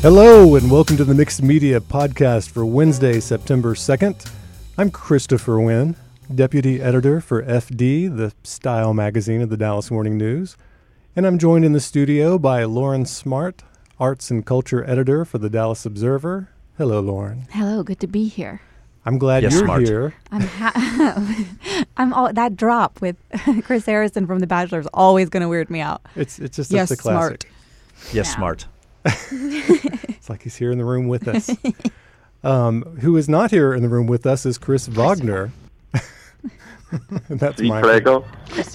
Hello and welcome to the Mixed Media Podcast for Wednesday, September 2nd. I'm Christopher Wynn, Deputy Editor for FD, the style magazine of the Dallas Morning News. And I'm joined in the studio by Lauren Smart, Arts and Culture Editor for the Dallas Observer. Hello, Lauren. Hello, good to be here. I'm glad you're Smart. here. I'm all that drop with Chris Harrison from The Bachelor is always going to weird me out. It's just Yes, a classic. smart. Yes, Yeah. smart. It's like he's here in the room with us. Who is not here in the room with us is Chris Wagner. And that's Vi my prego.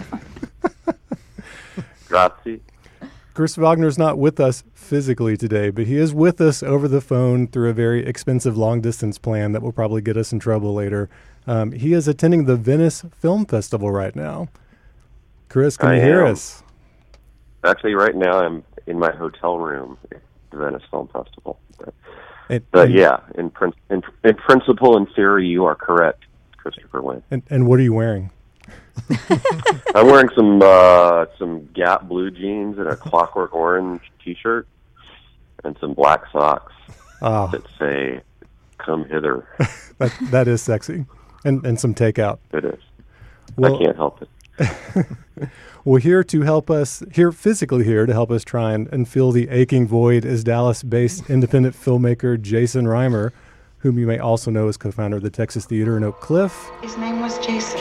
Grazie. Chris Wagner's not with us physically today, but he is with us over the phone through a very expensive long-distance plan that will probably get us in trouble later. He is attending the Venice Film Festival right now. Chris, can you hear us? Actually, right now I'm in my hotel room at the Venice Film Festival. And, But yeah, in principle and theory, you are correct, Christopher Wynn. And what are you wearing? I'm wearing some Gap blue jeans and a Clockwork Orange T-shirt and some black socks Ah, that say "Come hither." that is sexy. And some takeout. It is. Well, I can't help it. Well, physically here to help us try and fill the aching void is Dallas-based independent filmmaker Jason Reimer, whom you may also know as co-founder of the Texas Theater in Oak Cliff. His name was Jason.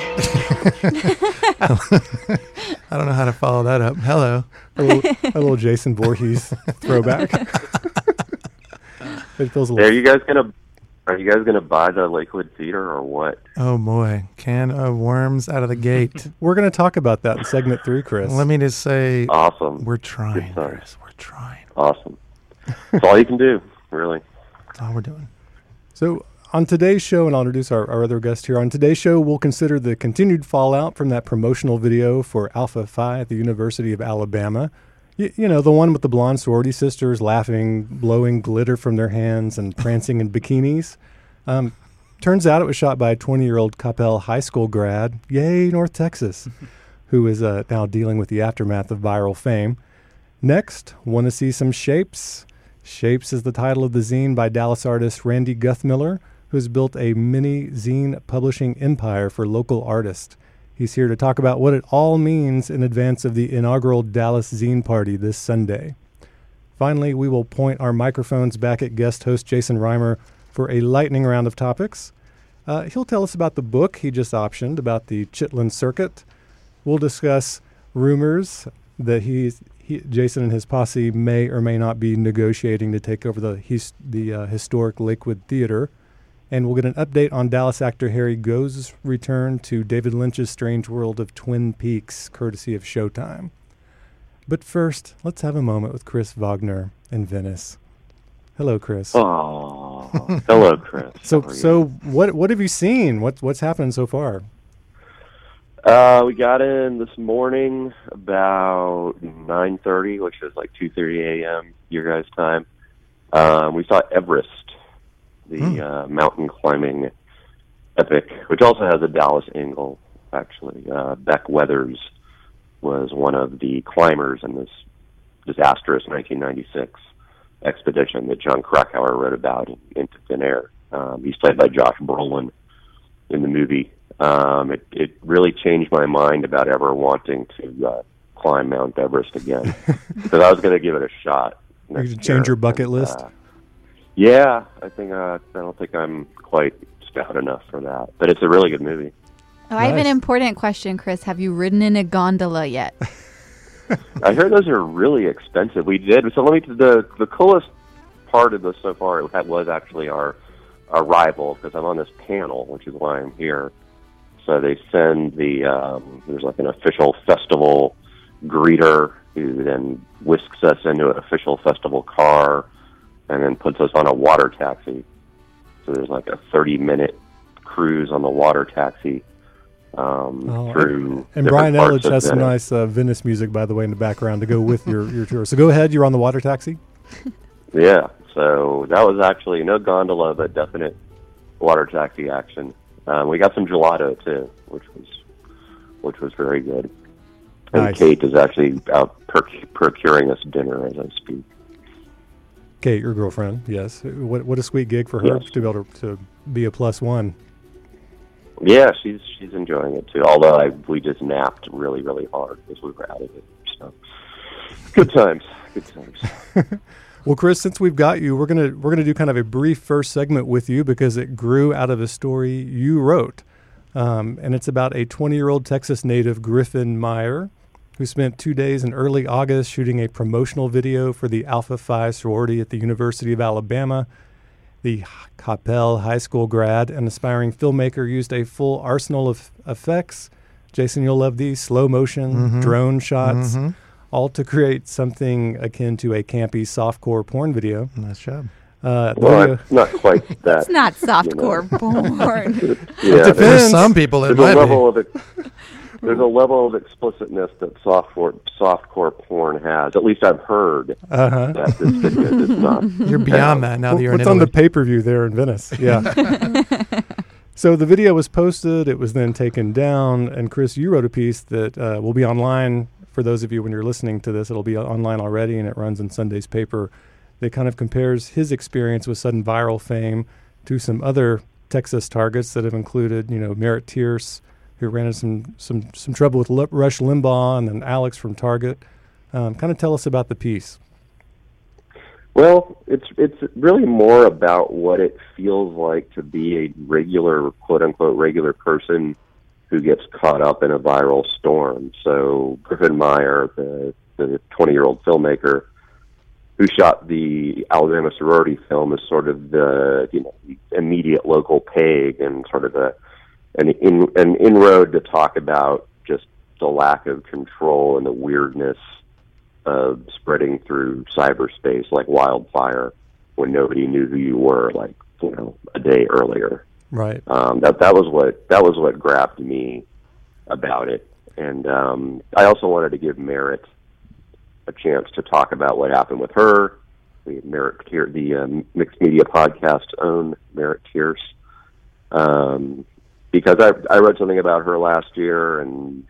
I don't know how to follow that up. Hello. A little Jason Voorhees throwback. It feels a Hey, little... Are you guys gonna buy the Lakewood Theater or what? Oh, boy. Can of worms out of the gate. We're going to talk about that in segment 3, Chris. Let me just say, Awesome. we're trying, Good time. Chris. We're trying. Awesome. That's all you can do, really. That's all we're doing. So on today's show, and I'll introduce our other guest here, on today's show we'll consider the continued fallout from that promotional video for Alpha Phi at the University of Alabama. You know, the one with the blonde sorority sisters laughing, blowing glitter from their hands, and prancing in bikinis. Turns out it was shot by a 20-year-old Coppell High School grad, yay, North Texas, who is now dealing with the aftermath of viral fame. Next, want to see some Shapes? Shapes is the title of the zine by Dallas artist Randy Guthmiller, who's built a mini zine publishing empire for local artists. He's here to talk about what it all means in advance of the inaugural Dallas Zine Party this Sunday. Finally, we will point our microphones back at guest host Jason Reimer for a lightning round of topics. He'll tell us about the book he just optioned about the Chitlin Circuit. We'll discuss rumors that Jason and his posse may or may not be negotiating to take over the historic Lakewood Theater. And we'll get an update on Dallas actor Harry Gose's return to David Lynch's strange world of Twin Peaks, courtesy of Showtime. But first, let's have a moment with Chris Wagner in Venice. Hello, Chris. Oh, hello, Chris. How are you? So what have you seen? What's happened so far? We got in this morning about 9:30, which is like 2:30 a.m. your guys' time. We saw Everest, the mountain climbing epic, which also has a Dallas angle, actually. Beck Weathers was one of the climbers in this disastrous 1996 expedition that John Krakauer wrote about in Into Thin Air. He's played by Josh Brolin in the movie. It really changed my mind about ever wanting to climb Mount Everest again, because I was going to give it a shot. You should change your bucket list. Yeah, I don't think I'm quite stout enough for that, but it's a really good movie. Oh, I have an Nice. important question, Chris. Have you ridden in a gondola yet? I heard those are really expensive. We did. So the coolest part of this so far was actually our arrival, because I'm on this panel, which is why I'm here. So they send there's like an official festival greeter who then whisks us into an official festival car and then puts us on a water taxi. So there's like a 30-minute cruise on the water taxi through. And Brian different parts Elledge of has some Venice. nice Venice music, by the way, in the background to go with your tour. So go ahead. You're on the water taxi. Yeah, so that was actually no gondola, but definite water taxi action. We got some gelato too, which was very good. And Nice. Kate is actually out procuring us dinner as I speak. Kate, your girlfriend, yes. What a sweet gig for her Yes. to be able to be a plus one. Yeah, she's enjoying it too. Although we just napped really, really hard as we were out of it. So good times. Well, Chris, since we've got you, we're gonna do kind of a brief first segment with you because it grew out of a story you wrote, and it's about a 20-year-old Texas native, Griffin Meyer, who spent 2 days in early August shooting a promotional video for the Alpha Phi sorority at the University of Alabama. The Coppell High School grad and aspiring filmmaker used a full arsenal of effects. Jason, you'll love these slow motion, drone shots. All to create something akin to a campy softcore porn video. Nice job. Well, Video, it's not quite that. It's not softcore porn. Yeah, For depends. some people, it there's might a be. level of there's a level of explicitness that softcore porn has. At least I've heard that this video does not. You're beyond that now that you're in what's on the Italy. pay-per-view there in Venice? Yeah. So the video was posted. It was then taken down. And Chris, you wrote a piece that will be online for those of you when you're listening to this. It'll be online already, and it runs in Sunday's paper. That kind of compares his experience with sudden viral fame to some other Texas targets that have included, Merritt Tierce, who ran into some trouble with Rush Limbaugh, and then Alex from Target. Kind of tell us about the piece. Well, it's really more about what it feels like to be a regular, quote unquote, regular person who gets caught up in a viral storm. So Griffin Meyer, the 20-year-old filmmaker who shot the Alabama sorority film, is sort of the immediate local peg and sort of an inroad to talk about just the lack of control and the weirdness of spreading through cyberspace like wildfire when nobody knew who you were, a day earlier. Right. That was what grabbed me about it, and I also wanted to give Merritt a chance to talk about what happened with her. The Mixed Media Podcast own Merritt Tierce, because I read something about her last year, and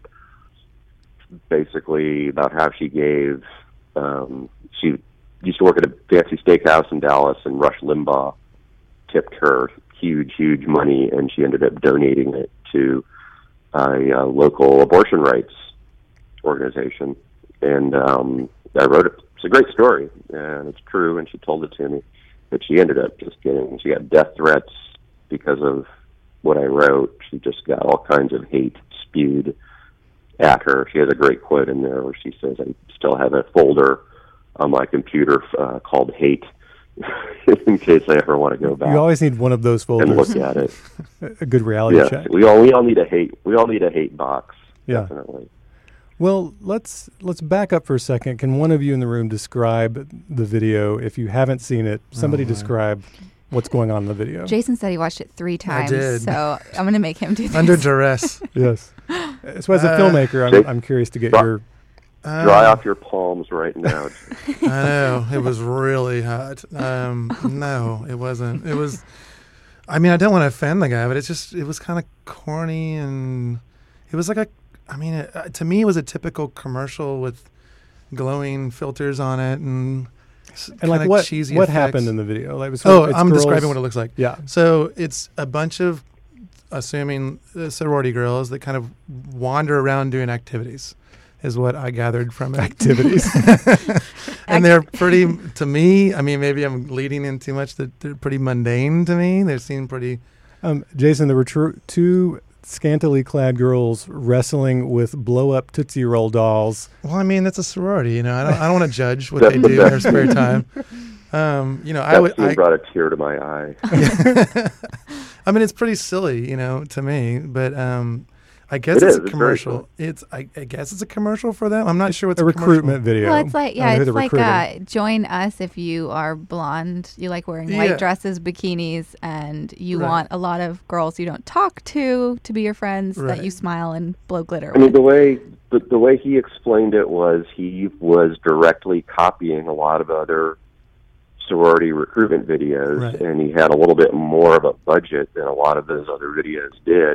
basically about how she gave. She used to work at a fancy steakhouse in Dallas, and Rush Limbaugh tipped her huge money, and she ended up donating it to a local abortion rights organization. And I wrote it. It's a great story, and it's true, and she told it to me. But she ended up she got death threats because of what I wrote. She just got all kinds of hate spewed at her. She has a great quote in there where she says, "I still have a folder on my computer called hate in case I ever want to go back You always need one of those folders. and look at it." A good reality Yeah, check. we all need a hate box. Yeah. Definitely. Well, let's back up for a second. Can one of you in the room describe the video? If you haven't seen it, somebody describe what's going on in the video. Jason said he watched it 3 times, did. so I'm going to make him do this. Under duress. Yes. So as a filmmaker, I'm curious to get your... Dry off your palms right now. I know. It was really hot. No, it wasn't. It was, I don't want to offend the guy, but it was kind of corny, and it was like to me, it was a typical commercial with glowing filters on it and like what cheesy what effects. happened in the video? Like, I'm describing what it looks like. Yeah. So it's a bunch of, assuming sorority girls that kind of wander around doing activities, is what I gathered from it. Activities. And they're pretty, to me, maybe I'm leading in too much, that they're pretty mundane to me. They seem pretty... Jason, there were two scantily clad girls wrestling with blow-up Tootsie Roll dolls. Well, that's a sorority, I don't want to judge what they do in their spare time. That scene brought a tear to my eye. It's pretty silly, to me, but I guess It's a commercial. I guess it's a commercial for them. I'm not sure what's A recruitment video. Well, it's like, I know who it's they're like recruiting. join us if you are blonde, you like wearing Yeah. white dresses, bikinis, and you Right. want a lot of girls you don't talk to be your friends, that Right. you smile and blow glitter I mean, with. the way he explained it was he was directly copying a lot of other sorority recruitment videos, Right. and he had a little bit more of a budget than a lot of those other videos did.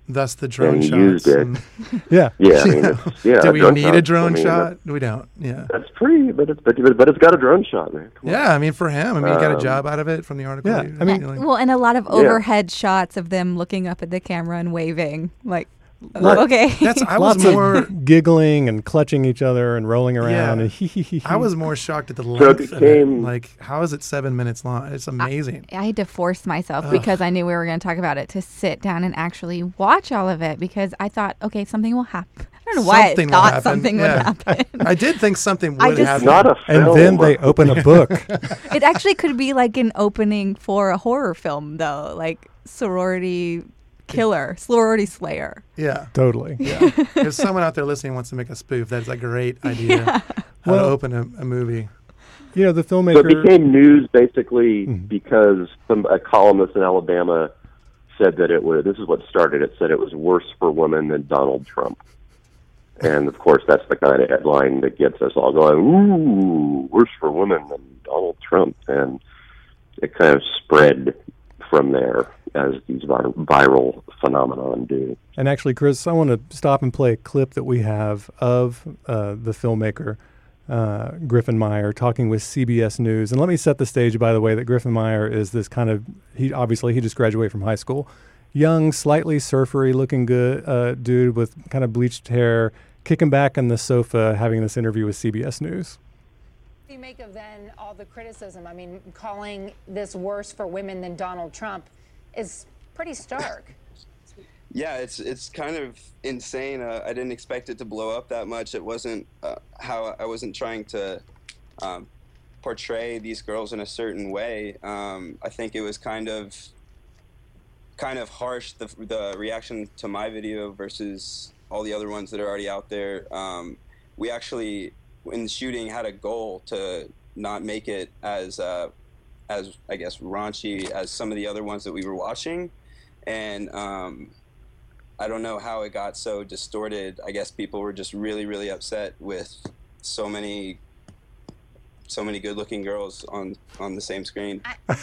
thus the drone and shots. used it. Yeah. Yeah, I mean, it's, yeah. Do we drone need a shots, drone I mean, shot? We don't. Yeah. That's pretty, but it's got a drone shot, man. Come on. Yeah, I mean, for him, I mean, he got a job out of it from the article. Yeah, I mean- Well, and a lot of overhead shots of them looking up at the camera and waving. Like, Right. okay. I was Lots more. of giggling and clutching each other and rolling around Yeah. and hee hee hee. I was more shocked at the So length it of it. became- Like, how is it 7 minutes long? It's amazing. I had to force myself because I knew we were going to talk about it to sit down and actually watch all of it because I thought, okay, something will happen. I don't know why Something I will thought happen. something would Yeah. happen. I did think something I would just- happen. Not a film. And then they open a book. It actually could be like an opening for a horror film, though, like sorority killer, sorority slayer. Yeah. Totally. Yeah. If someone out there listening wants to make a spoof, that's a great idea. How to Well- open a movie. You know, the So filmmaker. it became news basically Mhm. because a columnist in Alabama said that it was. This is what started it. Said it was worse for women than Donald Trump. And of course, that's the kind of headline that gets us all going, "Ooh, worse for women than Donald Trump," and it kind of spread from there as these viral phenomenon do. And actually, Chris, I want to stop and play a clip that we have of the filmmaker, Griffin Meyer, talking with CBS News. And let me set the stage, by the way, that Griffin Meyer is this kind of, he just graduated from high school. Young, slightly surfery looking good dude with kind of bleached hair, kicking back on the sofa, having this interview with CBS News. What do you make of then all the criticism? I mean, calling this worse for women than Donald Trump is pretty stark. Yeah, it's kind of insane. I didn't expect it to blow up that much. It wasn't how I wasn't trying to portray these girls in a certain way. I think it was kind of harsh, the reaction to my video versus all the other ones that are already out there. We actually, in the shooting, had a goal to not make it as I guess raunchy as some of the other ones that we were watching, and I don't know how it got so distorted. I guess people were just really, really upset with so many good-looking girls on the same screen.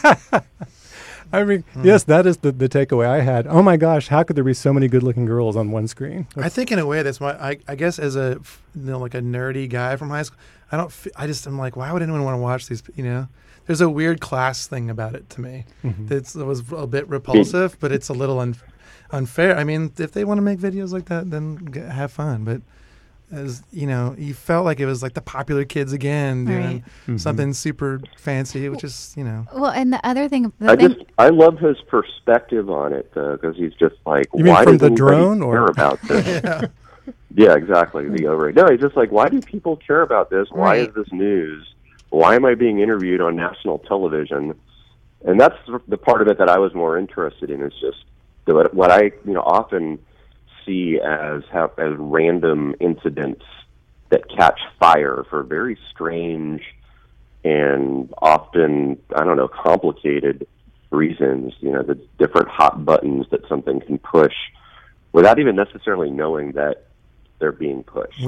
I mean, yes, that is the takeaway I had. Oh my gosh, how could there be so many good-looking girls on one screen? I think in a way that's why I guess as a like a nerdy guy from high school, I'm like, why would anyone want to watch these? You know, there's a weird class thing about it to me. Mhm. It was a bit repulsive, but it's a little unfair. I mean, if they want to make videos like that, then have fun. But as you know, you felt like it was like the popular kids again doing Right. Mhm. something super fancy, which is Well, and the other thing, I love his perspective on it because he's just like, You mean why from does the anybody drone, or- care about this? yeah. Yeah, exactly. The overrate. No, he's just like, why do people care about this? Why Right. is this news? Why am I being interviewed on national television? And that's the part of it that I was more interested in. Is just what I often see as random incidents that catch fire for very strange and often, I don't know, complicated reasons. The different hot buttons that something can push without even necessarily knowing that they're being pushed.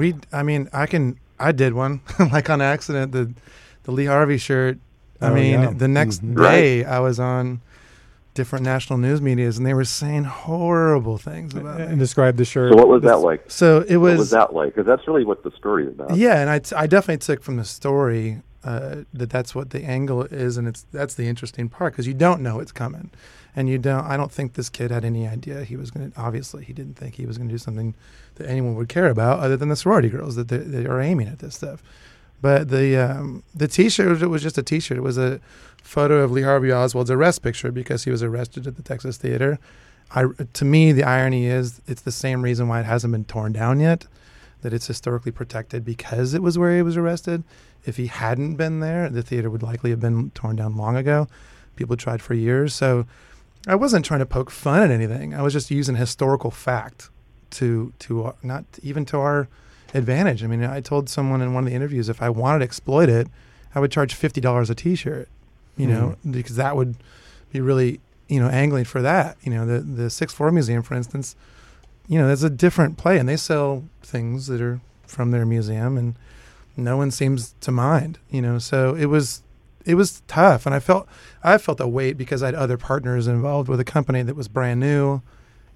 I did one like on accident. The Lee Harvey shirt. Oh, yeah. The next Mhm. day I was on different national news medias and they were saying horrible things about And me. describe the shirt. So what was that like? So it What was was, that like? Because that's really what the story is about. yeah, and I definitely took from the story that's what the angle is, and that's the interesting part because you don't know it's coming, and I don't think this kid had any idea he was going to. Obviously, he didn't think he was going to do something that anyone would care about other than the sorority girls that they are aiming at this stuff. But the T-shirt, it was just a T-shirt. It was a photo of Lee Harvey Oswald's arrest picture because he was arrested at the Texas Theater. To me, the irony is it's the same reason why it hasn't been torn down yet, that it's historically protected because it was where he was arrested. If he hadn't been there, the theater would likely have been torn down long ago. People tried for years. So I wasn't trying to poke fun at anything. I was just using historical fact to not even to our advantage. I mean, I told someone in one of the interviews if I wanted to exploit it, I would charge $50 a T-shirt, because that would be really, angling for that. The 6th Museum, for instance, that's a different play, and they sell things that are from their museum, and no one seems to mind. So it was tough, and I felt a weight because I had other partners involved with a company that was brand new,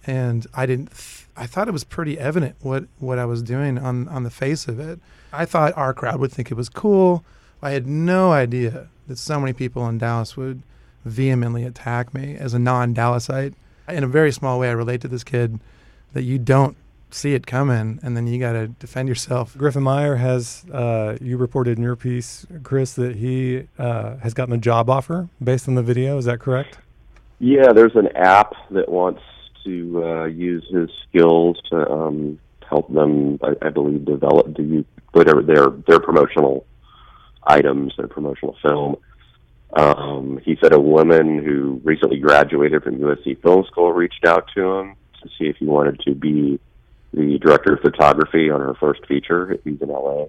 and I didn't. I thought it was pretty evident what I was doing on the face of it. I thought our crowd would think it was cool. I had no idea that so many people in Dallas would vehemently attack me as a non-Dallasite. In a very small way, I relate to this kid that you don't see it coming, and then you got to defend yourself. Griffin Meyer has, you reported in your piece, Chris, that he has gotten a job offer based on the video. Is that correct? Yeah, there's an app that wants to use his skills to help them, I believe, develop whatever their promotional items, their promotional film. He said a woman who recently graduated from USC Film School reached out to him to see if he wanted to be the director of photography on her first feature. He's in LA.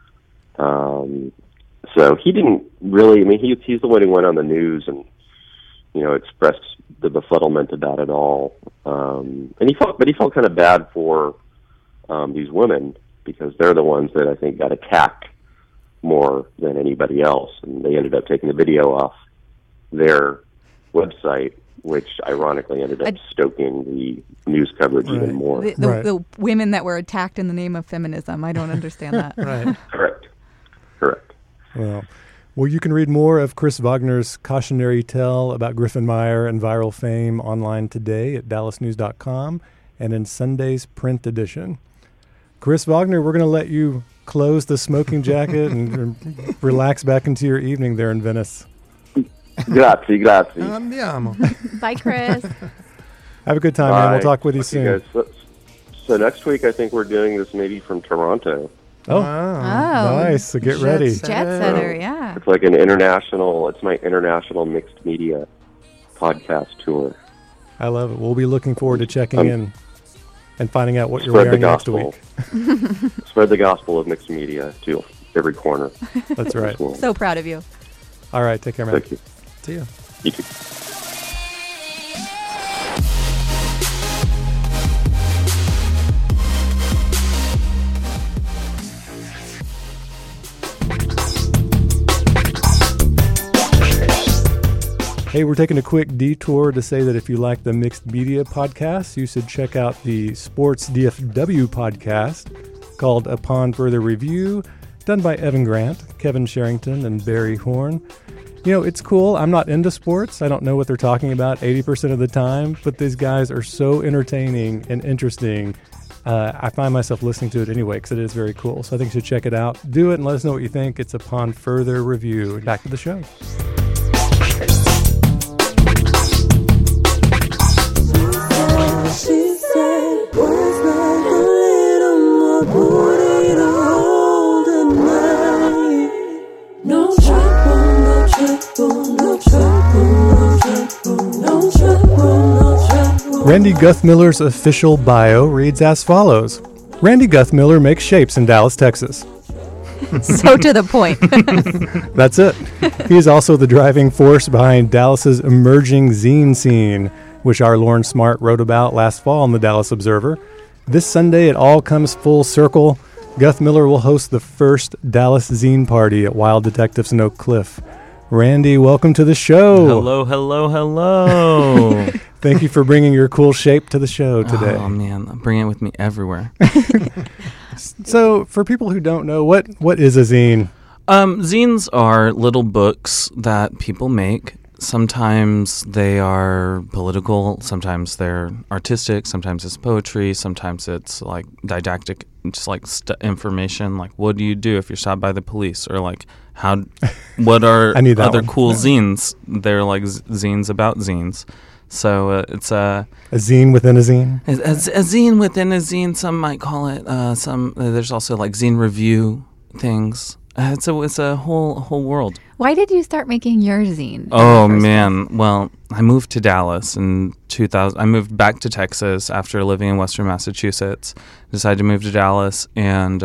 So he didn't really, I mean, he's the one who went on the news and, expressed the befuddlement about it all. And he felt kind of bad for these women because they're the ones that I think got attacked more than anybody else, and they ended up taking the video off their website, which ironically ended up stoking the news coverage even more. The women that were attacked in the name of feminism. I don't understand that. Right. Correct. Well, you can read more of Chris Wagner's cautionary tale about Griffin Meyer and viral fame online today at dallasnews.com and in Sunday's print edition. Chris Wagner, we're going to let you close the smoking jacket and relax back into your evening there in Venice. Grazie. Andiamo. Bye, Chris. Have a good time, man. We'll talk with you soon. So next week, I think we're doing this maybe from Toronto. Oh, nice. So get ready. Jet setter, yeah. It's like it's my international mixed media podcast tour. I love it. We'll be looking forward to checking in and finding out what you're wearing next week. Spread the gospel of mixed media to every corner. That's right. So proud of you. All right. Take care, man. Thank you. See you. You too. Hey, we're taking a quick detour to say that if you like the Mixed Media podcast, you should check out the Sports DFW podcast called Upon Further Review, done by Evan Grant, Kevin Sherrington, and Barry Horn. It's cool. I'm not into sports. I don't know what they're talking about 80% of the time, but these guys are so entertaining and interesting. I find myself listening to it anyway because it is very cool. So I think you should check it out. Do it and let us know what you think. It's Upon Further Review. Back to the show. She said, was not a little more booty to hold at night. No trouble, no trouble, no trouble, no trouble, no trouble, no trouble. Randy Guthmiller's official bio reads as follows. Randy Guthmiller makes shapes in Dallas, Texas. So to the point. That's it. He is also the driving force behind Dallas's emerging zine scene, which our Lauren Smart wrote about last fall in the Dallas Observer. This Sunday, it all comes full circle. Guthmiller will host the first Dallas zine party at Wild Detectives in Oak Cliff. Randy, welcome to the show. Hello. Thank you for bringing your cool shape to the show today. Oh, man. I'm bringing it with me everywhere. So, for people who don't know, what is a zine? Zines are little books that people make. Sometimes they are political, sometimes they're artistic, sometimes it's poetry, sometimes it's like didactic, just like information, like what do you do if you're stopped by the police, or like what are other cool zines? They're like zines about zines. So it's a zine within a zine? A zine within a zine, some might call it. There's also like zine review things. It's a whole world. Why did you start making your zine? Oh, man. Well, I moved to Dallas in 2000. I moved back to Texas after living in Western Massachusetts. Decided to move to Dallas, and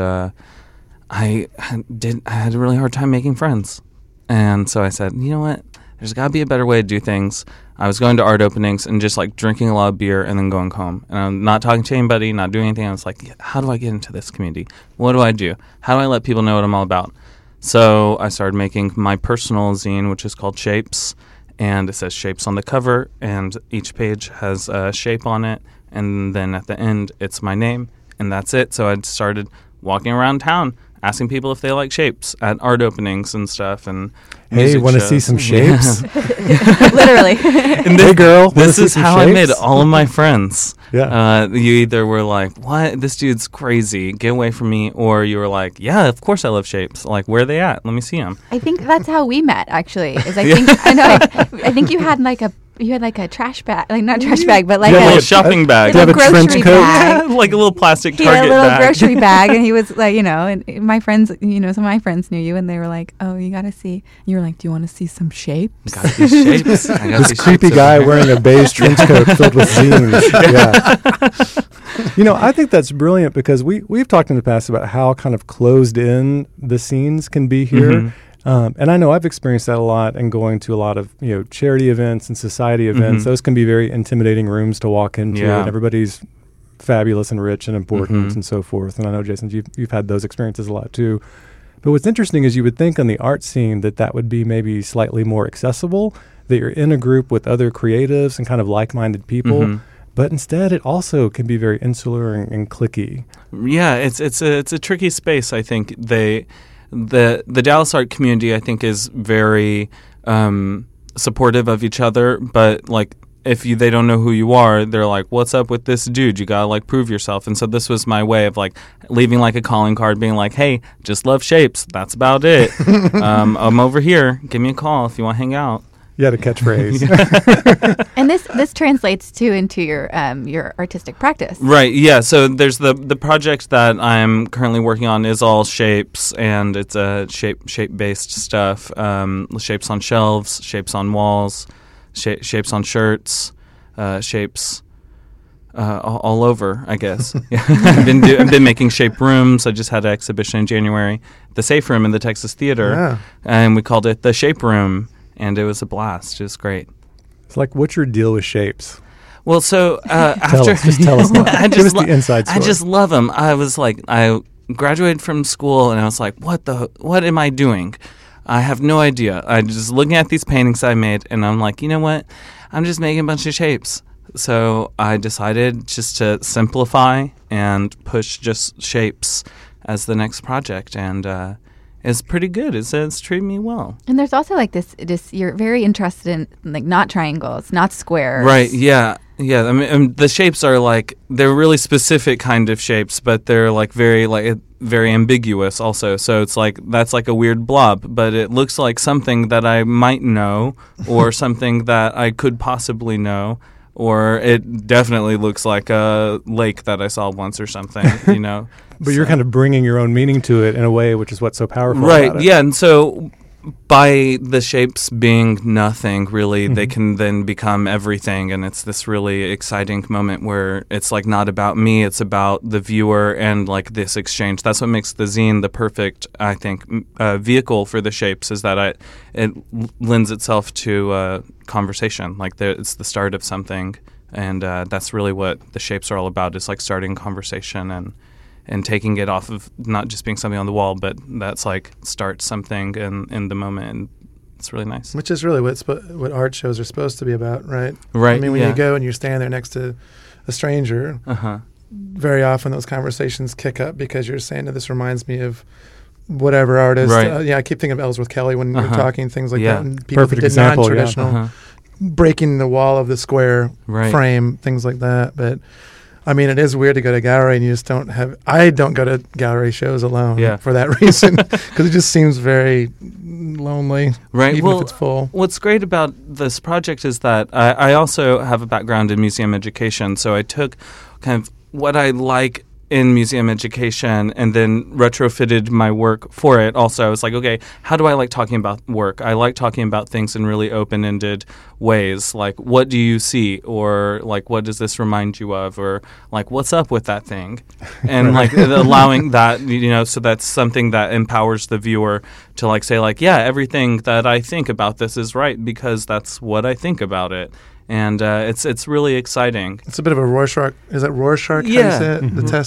I had a really hard time making friends. And so I said, you know what? There's got to be a better way to do things. I was going to art openings and just like drinking a lot of beer and then going home. And I'm not talking to anybody, not doing anything. I was like, how do I get into this community? What do I do? How do I let people know what I'm all about? So I started making my personal zine, which is called Shapes. And it says Shapes on the cover. And each page has a shape on it. and then at the end it's my name, and that's it. So I started walking around town asking people if they like shapes at art openings and stuff. And Hey, want to see some shapes? Literally. And Hey, girl, wanna this see is some how I made shapes? all of my friends. Yeah. You either were like, "What? This dude's crazy. Get away from me," or you were like, "Yeah, of course I love shapes. Like, where are they at? Let me see them." I think that's how we met. Actually, is I think you had like a trash bag, like not trash bag, but like Yeah, a like a shopping bag. Do you little have a trench grocery coat? bag. Like a little plastic He had Target a little bag. grocery bag, and he was like, and my friends, some of my friends knew you, and they were like, "Oh, you gotta see." You were like, "Do you want to see some shapes?" Got these shapes. I got This these creepy shapes guy over here. wearing a beige trench coat filled with zines. Yeah. I think that's brilliant because we've talked in the past about how kind of closed in the scenes can be here. Mhm. And I know I've experienced that a lot and going to a lot of, charity events and society events. Mhm. Those can be very intimidating rooms to walk into, Yeah. and everybody's fabulous and rich and important Mhm. and so forth. And I know, Jason, you've had those experiences a lot too. But what's interesting is you would think on the art scene that would be maybe slightly more accessible, that you're in a group with other creatives and kind of like-minded people. Mhm. But instead, it also can be very insular and cliquey. Yeah, it's a tricky space. I think the Dallas art community, I think, is very supportive of each other. But like, if they don't know who you are, they're like, "What's up with this dude? You gotta like prove yourself." And so this was my way of like leaving like a calling card, being like, "Hey, just love shapes. That's about it. I'm over here. Give me a call if you want to hang out." You had a catchphrase. And this translates too into your artistic practice. Right. Yeah. So there's the project that I'm currently working on is all shapes, and it's a shape based stuff. Shapes on shelves, shapes on walls, shapes on shirts, shapes all over. I guess. I've been making shape rooms. I just had an exhibition in January, the Safe Room in the Texas Theater, Yeah. and we called it the Shape Room, and it was a blast. It was great. It's like, what's your deal with shapes? Well, so Tell after us. Just tell us now. Give us the lo- inside story. I just love them. I was like, I graduated from school, and I was like, what am I doing? I have no idea. I just looking at these paintings I made, and I'm like, you know what? I'm just making a bunch of shapes. So I decided just to simplify and push just shapes as the next project, and it's pretty good. It's treating me well. And there's also like this you're very interested in like not triangles, not squares. Right. Yeah. Yeah. I mean, the shapes are like they're really specific kind of shapes, but they're like very ambiguous also. So it's like that's like a weird blob, but it looks like something that I might know or something that I could possibly know. Or it definitely looks like a lake that I saw once or something, But you're kind of bringing your own meaning to it in a way, which is what's so powerful Right, about it. yeah. And so by the shapes being nothing, really, they can then become everything. And it's this really exciting moment where it's like not about me, it's about the viewer and like this exchange. That's what makes the zine the perfect, I think, vehicle for the shapes is that it lends itself to conversation. Like it's the start of something. And that's really what the shapes are all about. It's like starting conversation and taking it off of not just being something on the wall, but that's like starts something in the moment. And it's really nice. Which is really what art shows are supposed to be about, right? Right. I mean, when yeah. you go and you stand there next to a stranger, Uh-huh. very often those conversations kick up because you're saying that this reminds me of whatever artist. Right. I keep thinking of Ellsworth Kelly when you're talking things like Yeah. that. And people Perfect that did example, yeah. non-traditional, Uh-huh. breaking the wall of the square Right. frame, things like that. But I mean, it is weird to go to gallery and you just don't have. I don't go to gallery shows alone Yeah. for that reason because it just seems very lonely, Right. even Well, if it's full. what's great about this project is that I also have a background in museum education. So I took kind of what I like in museum education and then retrofitted my work for it. Also, I was like, okay, how do I like talking about work? I like talking about things in really open-ended ways. Like, what do you see? Or like, what does this remind you of? Or like, what's up with that thing? And like allowing that, so that's something that empowers the viewer to like say like, yeah, everything that I think about this is right because that's what I think about it. And it's really exciting. It's a bit of a Rorschach. Is that Rorschach? How Yeah. you say it? The tests.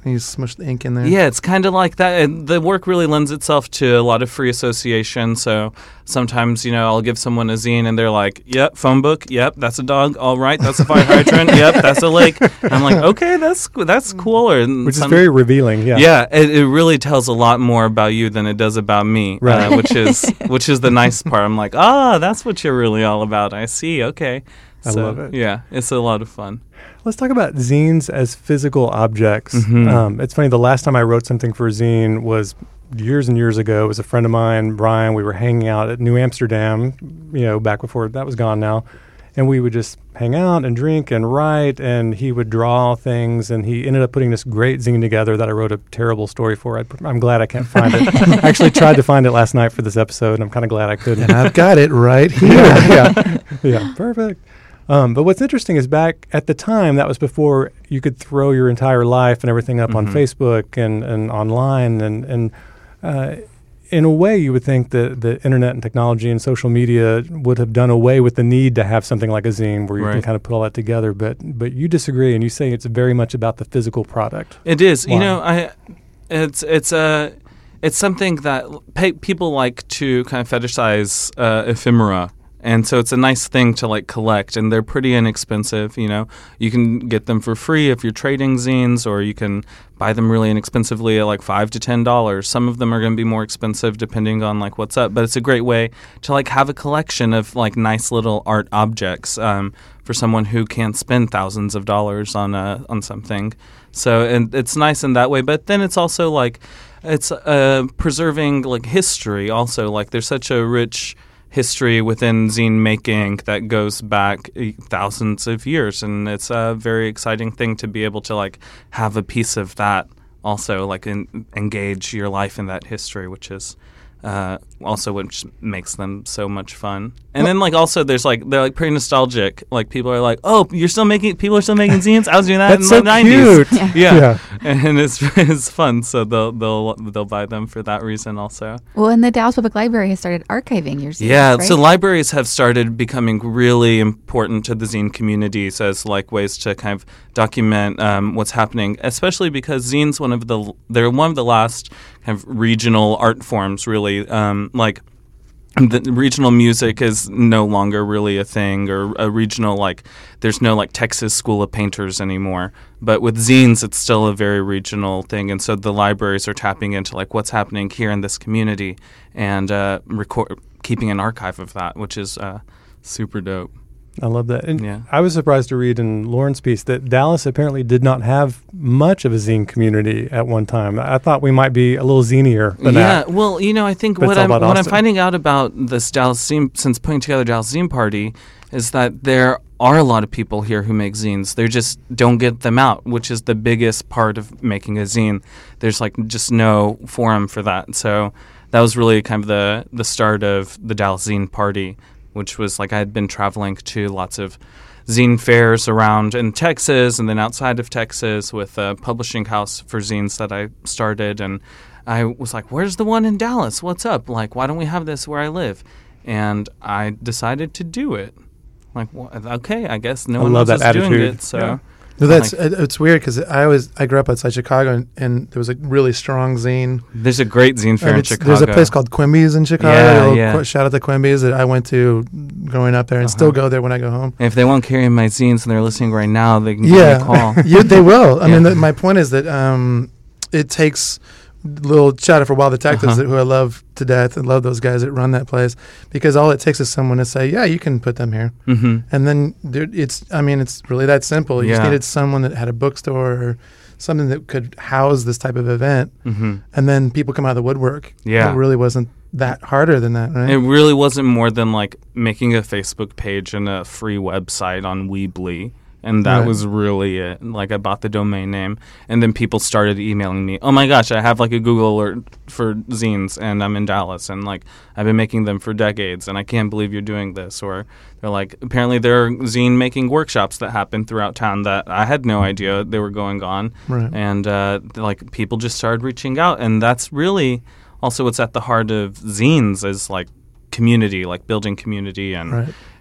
And you smush the ink in there. Yeah, it's kind of like that. And the work really lends itself to a lot of free association. So sometimes, I'll give someone a zine and they're like, yep, phone book. Yep, that's a dog. All right, that's a fire hydrant. Yep, that's a lake. And I'm like, okay, that's cooler. And Which is very revealing. Yeah. Yeah, it really tells a lot more about you than it does about me, Right. which is the nice part. I'm like, that's what you're really all about. I see. Okay. I love it. Yeah, it's a lot of fun. Let's talk about zines as physical objects. Mhm. It's funny, the last time I wrote something for a zine was years and years ago. It was a friend of mine, Brian. We were hanging out at New Amsterdam, back before that was gone now. And we would just hang out and drink and write, and he would draw things, and he ended up putting this great zine together that I wrote a terrible story for. I'm glad I can't find it. I actually tried to find it last night for this episode, and I'm kind of glad I couldn't. And I've got it right here. Yeah, perfect. But what's interesting is back at the time, that was before you could throw your entire life and everything up on Facebook and online. And in a way, you would think that the internet and technology and social media would have done away with the need to have something like a zine where you can kind of put all that together. But you disagree, and you say it's very much about the physical product. It is. Why? It's something that people like to kind of fetishize ephemera. And so it's a nice thing to collect, and they're pretty inexpensive. You can get them for free if you're trading zines, or you can buy them really inexpensively at $5 to $10. Some of them are going to be more expensive depending on what's up. But it's a great way to have a collection of nice little art objects for someone who can't spend thousands of dollars on something. So and it's nice in that way. But then it's also it's preserving history. Also, there's such a rich history within zine making that goes back thousands of years, and it's a very exciting thing to be able to have a piece of that also engage your life in that history, which is also which makes them so much fun. And then also there's they're pretty nostalgic. People are people are still making zines. I was doing that That's in so the 90s. cute. Yeah. And it's fun. So they'll buy them for that reason also. Well, and the Dallas Public Library has started archiving your zines, Yeah, right? so libraries have started becoming really important to the zine communities as ways to kind of document what's happening, especially because zines they're one of the last kind of regional art forms, really. The regional music is no longer really a thing, or a regional there's no Texas School of Painters anymore. But with zines, it's still a very regional thing, and so the libraries are tapping into what's happening here in this community and keeping an archive of that, which is super dope. I love that. And Yeah. I was surprised to read in Lauren's piece that Dallas apparently did not have much of a zine community at one time. I thought we might be a little zinier than that. Well, I think But what it's all I'm about Austin. finding out about this Dallas zine, since putting together Dallas Zine Party, is that there are a lot of people here who make zines. They just don't get them out, which is the biggest part of making a zine. There's just no forum for that. So that was really kind of the start of the Dallas Zine Party, which was I had been traveling to lots of zine fairs around in Texas and then outside of Texas with a publishing house for zines that I started. And I was like, where's the one in Dallas? What's up? Why don't we have this where I live? And I decided to do it. Okay, I guess no I one love else is that doing attitude. it. So Yeah. No, it's weird because I grew up outside Chicago, and there was a really strong zine. there's a great zine fair in Chicago. There's a place called Quimby's in Chicago. Yeah, Little yeah. Shout out to Quimby's that I went to growing up there, and still go there when I go home. And if they won't carry my zines and they're listening right now, they can give me a call. Yeah, they will. I Yeah. mean, my point is that it takes little shout out for Wild Detectives who I love to death and love those guys that run that place, because all it takes is someone to say, yeah, you can put them here. Mm-hmm. And then it's really that simple. You just Yeah. needed someone that had a bookstore or something that could house this type of event. Mm-hmm. And then people come out of the woodwork. Yeah. It really wasn't that harder than that, right? It really wasn't more than making a Facebook page and a free website on Weebly. And that Right. was really it. I bought the domain name, and then people started emailing me. Oh my gosh, I have a Google alert for zines, and I'm in Dallas, and I've been making them for decades, and I can't believe you're doing this. Or they're apparently there are zine making workshops that happen throughout town that I had no idea they were going on. Right. And people just started reaching out, and that's really also what's at the heart of zines is community, building community and. Right.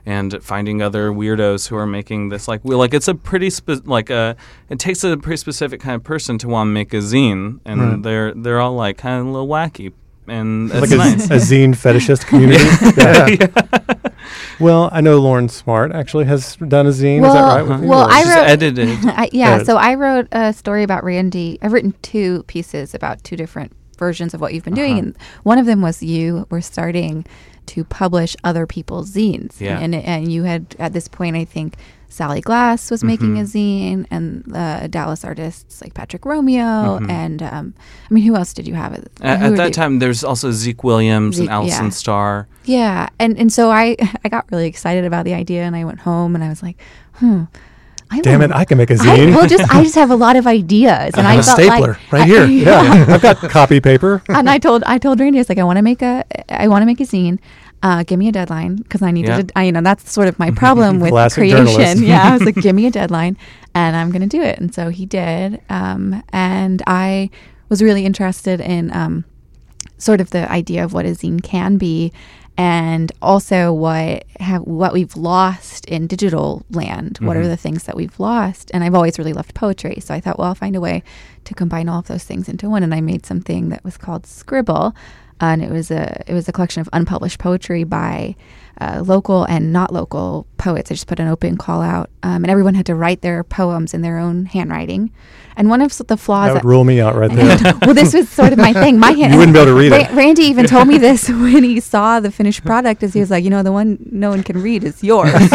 and finding other weirdos who are making this it's a pretty it takes a pretty specific kind of person to want to make a zine, and they're all like kind of a little wacky, and it's like nice. A zine fetishist community. Yeah. Well, I know Lauren Smart actually has done a zine. Is that right? With you? Well, Or- I She's wrote edited. Edited. So I wrote a story about Randy. I've written 2 pieces about 2 different versions of what you've been doing, and one of them was you were starting to publish other people's zines. Yeah. And you had, at this point, I think Sally Glass was making a zine, and Dallas artists like Patrick Romeo, and who else did you have? At that time, there's also Zeke Williams and Allison Starr. Yeah, and so I got really excited about the idea, and I went home and I was like, Damn it, I can make a zine. I just have a lot of ideas, and I have a felt stapler right here. Yeah, I've got copy paper. And I told Randy, I was like, I want to make a zine. Give me a deadline, because I need to. That's sort of my problem with Classic creation. journalist. Yeah, I was like, give me a deadline, and I'm going to do it. And so he did. And I was really interested in sort of the idea of what a zine can be, and also what we've lost in digital land. What are the things that we've lost? And I've always really loved poetry, so I thought, well, I'll find a way to combine all of those things into one. And I made something that was called Scribble, and it was a collection of unpublished poetry by local and not local poets. I just put an open call out, and everyone had to write their poems in their own handwriting. And one of the flaws That would rule me out right there. well, this was sort of my thing. My hand. You wouldn't be able to read it. Randy even told me this when he saw the finished product. Is he was like, the one no one can read is yours. Oh,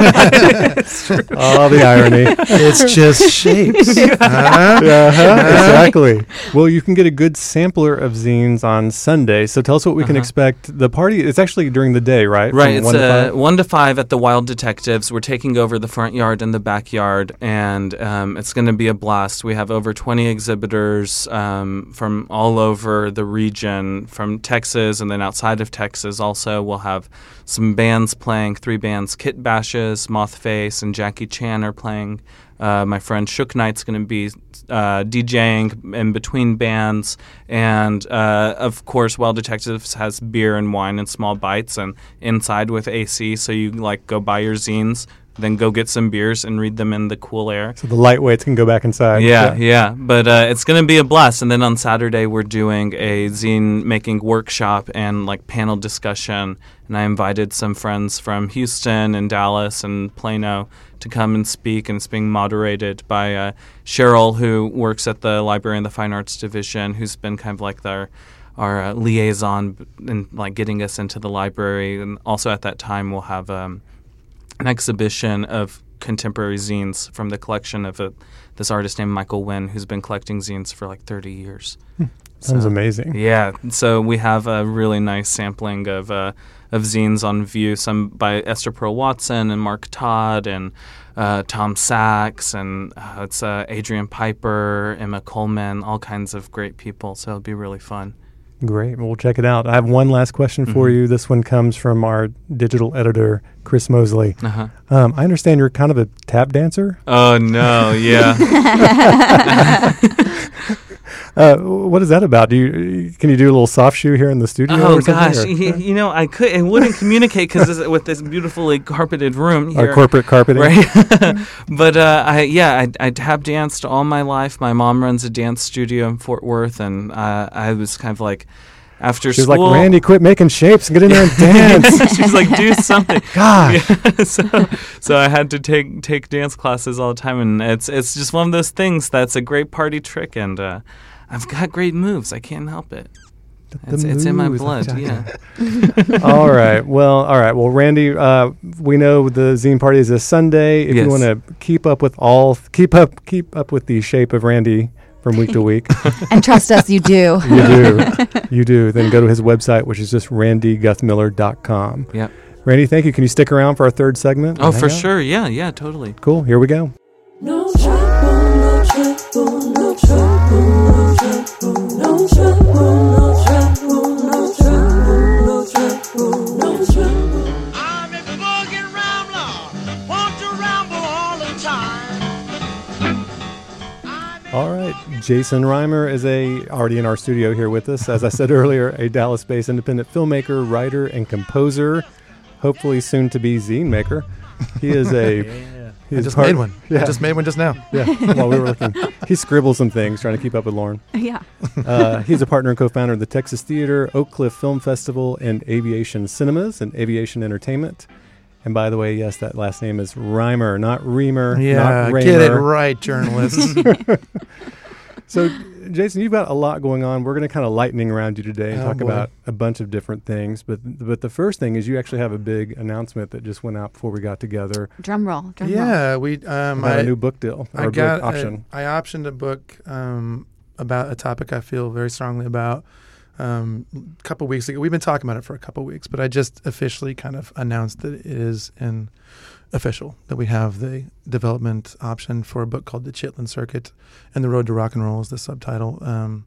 the irony. It's just shapes. Exactly. Well, you can get a good sampler of zines on Sunday. So tell us what we can expect. The party, it's actually during the day, right? Right, From it's 1 to 5? 1 to 5 at the Wild Detectives. We're taking over the front yard and the backyard, and it's going to be a blast. We have over 20 exhibitors from all over the region, from Texas and then outside of Texas. Also, we'll have some bands playing, 3 bands, Kit Bashes, Mothface, and Jackie Chan are playing. My friend Shook Knight's going to be DJing in between bands, and of course, Wild Detectives has beer and wine in small bites, and inside with AC, so you go buy your zines, then go get some beers and read them in the cool air. So the lightweights can go back inside. Yeah. But it's going to be a blast. And then on Saturday, we're doing a zine making workshop and panel discussion. And I invited some friends from Houston and Dallas and Plano to come and speak. And it's being moderated by Cheryl, who works at the Library and the Fine Arts Division, who's been kind of our liaison in getting us into the library. And also at that time, we'll have an exhibition of contemporary zines from the collection of this artist named Michael Wynn, who's been collecting zines for 30 years. Sounds amazing. Yeah, so we have a really nice sampling of zines on view, some by Esther Pearl Watson and Mark Todd and Tom Sachs, and it's Adrian Piper, Emma Coleman, all kinds of great people, so it'll be really fun. Great. We'll check it out. I have one last question for you. This one comes from our digital editor, Chris Mosley. Uh-huh. I understand you're kind of a tap dancer. Oh, no, yeah. What is that about? Can you do a little soft shoe here in the studio? Oh or gosh, something, I wouldn't communicate because with this beautifully carpeted room here, our corporate carpeting, right? But I tap danced all my life. My mom runs a dance studio in Fort Worth, and I was kind of after She's school. like, Randy, quit making shapes and get in there and dance. She's like, do something. God. Yeah, so I had to take dance classes all the time, and it's just one of those things that's a great party trick, and I've got great moves. I can't help it. It's in my blood. Yeah. All right. Well, Randy, we know the zine party is this Sunday. If you want to keep up with the shape of Randy from week to week, and trust us, you do. You do. Then go to his website, which is just randyguthmiller.com. Yep. Randy, thank you. Can you stick around for our third segment? Oh, for sure. Yeah, totally. Cool. Here we go. No trouble, no trouble, no trouble, no trouble, no trouble, no trouble, no trouble, no trouble, no trouble. I'm a boogie rambler, want to ramble all the time. All right. Jason Reimer is already in our studio here with us. As I said earlier, a Dallas-based independent filmmaker, writer, and composer. hopefully soon to be zine maker. He is a. I just made one. Yeah. I just made one just now. Yeah, while we were looking. He scribbles some things, trying to keep up with Lauren. Yeah. He's a partner and co-founder of the Texas Theater, Oak Cliff Film Festival, and Aviation Cinemas and Aviation Entertainment. And by the way, yes, that last name is Reimer, not Reamer, Yeah, not Raymer. get it right, journalists. So, Jason, you've got a lot going on. We're going to kind of lightning around you today and Oh, talk boy. about a bunch of different things. But the first thing is you actually have a big announcement that just went out before we got together Drum roll. Drum roll. Yeah, we about a new book deal or I a got book option. I optioned a book about a topic I feel very strongly about. A couple weeks ago, we've been talking about it for a couple weeks, but I just officially kind of announced that it is official that we have the development option for a book called The Chitlin Circuit and the Road to Rock and Roll is the subtitle,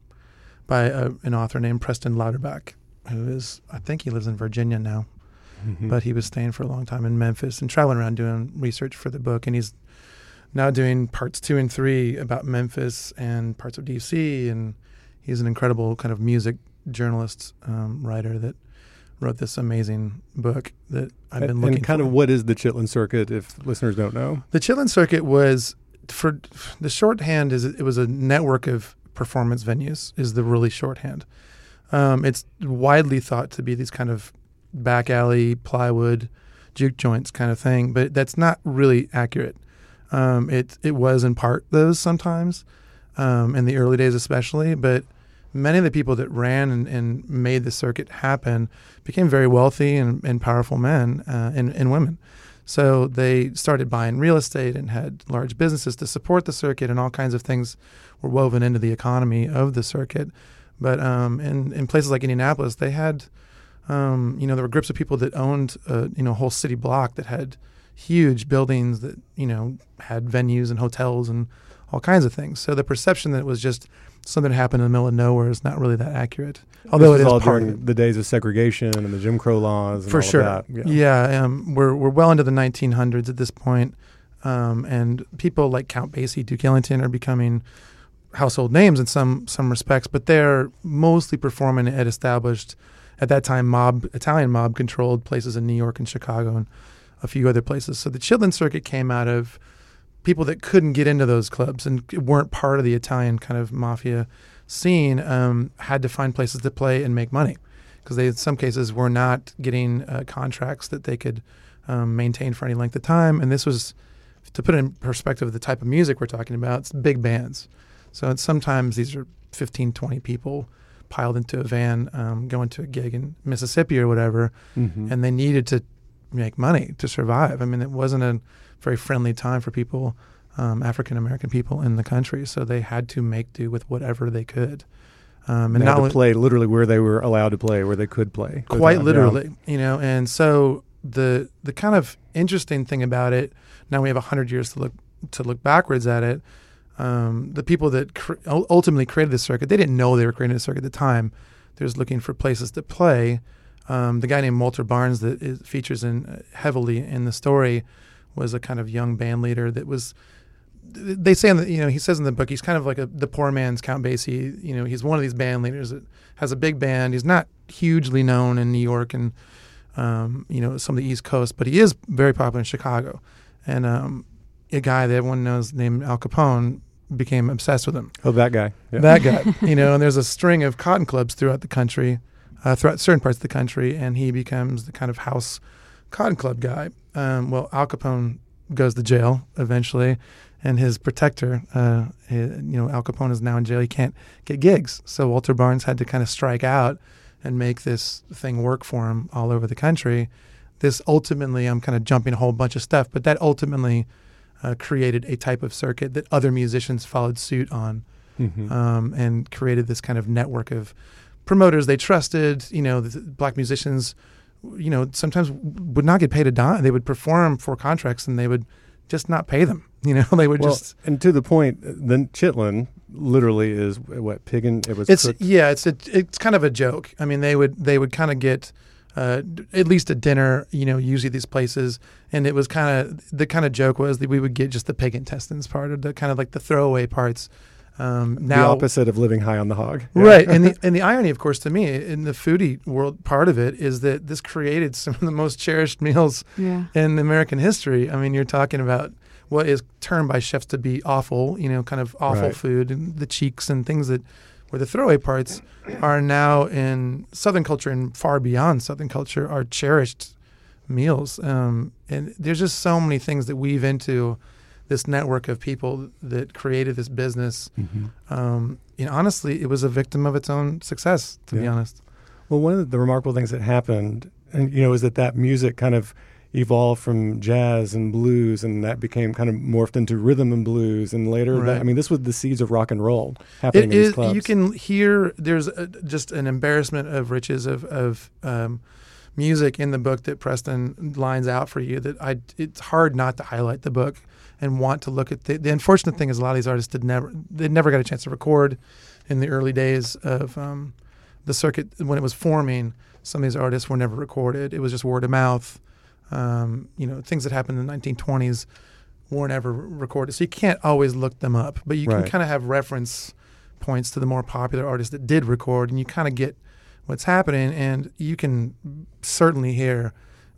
by an author named Preston Lauterbach, who is, I think he lives in Virginia now, but he was staying for a long time in Memphis and traveling around doing research for the book, and he's now doing parts 2 and 3 about Memphis and parts of DC, and he's an incredible kind of music journalist, writer that wrote this amazing book that I've been looking And kind for. of what is the Chitlin Circuit, if listeners don't know? The Chitlin Circuit was, for the shorthand, is it was a network of performance venues, is the really shorthand. It's widely thought to be these kind of back alley, plywood, juke joints kind of thing, but that's not really accurate. It was in part those sometimes, in the early days especially, but many of the people that ran and made the circuit happen became very wealthy and powerful men and women. So they started buying real estate and had large businesses to support the circuit, and all kinds of things were woven into the economy of the circuit. But in places like Indianapolis, they had, there were groups of people that owned a whole city block that had huge buildings that, had venues and hotels and all kinds of things. So the perception that it was just something that happened in the middle of nowhere is not really that accurate. Although This it is all part during of it. the days of segregation and the Jim Crow laws and For all sure. of that. We're well into the 1900s at this point, and people like Count Basie, Duke Ellington are becoming household names in some respects, but they're mostly performing at established, at that time, Italian mob controlled places in New York and Chicago and a few other places. So the Chitlin Circuit came out of people that couldn't get into those clubs and weren't part of the Italian kind of mafia scene, had to find places to play and make money, because they in some cases were not getting contracts that they could maintain for any length of time. And this was, to put it in perspective, the type of music we're talking about, it's big bands. So sometimes these are 15, 20 people piled into a van going to a gig in Mississippi or whatever, and they needed to make money to survive. I mean, it wasn't a very friendly time for people, African-American people in the country, so they had to make do with whatever they could. And They had not to only play literally where they were allowed to play, where they could play. quite without- literally, and so the kind of interesting thing about it, now we have 100 years to look backwards at it. The people that ultimately created the circuit, they didn't know they were creating a circuit at the time. They was looking for places to play. The guy named Walter Barnes that features heavily in the story was a kind of young band leader that was. They say he says in the book he's kind of like the poor man's Count Basie. He's one of these band leaders that has a big band. He's not hugely known in New York and some of the East Coast, but he is very popular in Chicago. And a guy that everyone knows named Al Capone became obsessed with him. Oh, that guy. Yeah. That guy. And there's a string of cotton clubs throughout the country, throughout certain parts of the country, and he becomes the kind of house cotton club guy. Well, Al Capone goes to jail eventually, and his protector, Al Capone is now in jail. He can't get gigs. So Walter Barnes had to kind of strike out and make this thing work for him all over the country. This ultimately, I'm kind of jumping a whole bunch of stuff, but that ultimately created a type of circuit that other musicians followed suit on, and created this kind of network of promoters they trusted. The black musicians, sometimes would not get paid a dime. They would perform for contracts and they would just not pay them. They would just. And to the point, the Chitlin literally is what piggin. It was. It's cooked. it's kind of a joke. I mean, they would kind of get at least a dinner. Usually these places, and it was the kind of joke was that we would get just the pig intestines part, or the kind of like the throwaway parts. Now, the opposite of living high on the hog. Yeah. Right. And the irony, of course, to me, in the foodie world, part of it is that this created some of the most cherished meals in American history. I mean, you're talking about what is termed by chefs to be awful, kind of awful food, and the cheeks and things that were the throwaway parts are now in Southern culture and far beyond Southern culture are cherished meals. And there's just so many things that weave into this network of people that created this business. Honestly, it was a victim of its own success, to be honest. Well, one of the remarkable things that happened, is that music kind of evolved from jazz and blues, and that became kind of morphed into rhythm and blues, and later, this was the seeds of rock and roll happening in these clubs. You can hear there's just an embarrassment of riches of music in the book that Preston lines out for you. That it's hard not to highlight the book and want to look at the unfortunate thing is a lot of these artists never got a chance to record in the early days of the circuit when it was forming. Some of these artists were never recorded. It was just word of mouth. Things that happened in the 1920s weren't ever recorded. So you can't always look them up, but you can kind of have reference points to the more popular artists that did record, and you kind of get what's happening, and you can certainly hear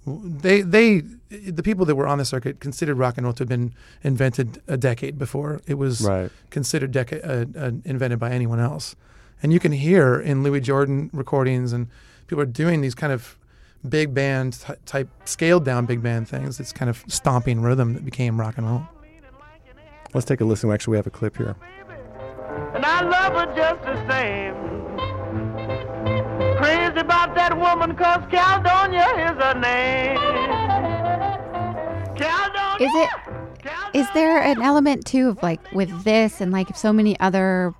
the people that were on the circuit considered rock and roll to have been invented a decade before it was considered invented by anyone else. And you can hear in Louis Jordan recordings, and people are doing these kind of big band type scaled down big band things. It's kind of stomping rhythm that became rock and roll. Let's take a listen. Actually, we have a clip here. And I love her just the same. Crazy about that woman, 'cause Caledonia is her name. Caledonia. Is there an element too of like with this and like so many other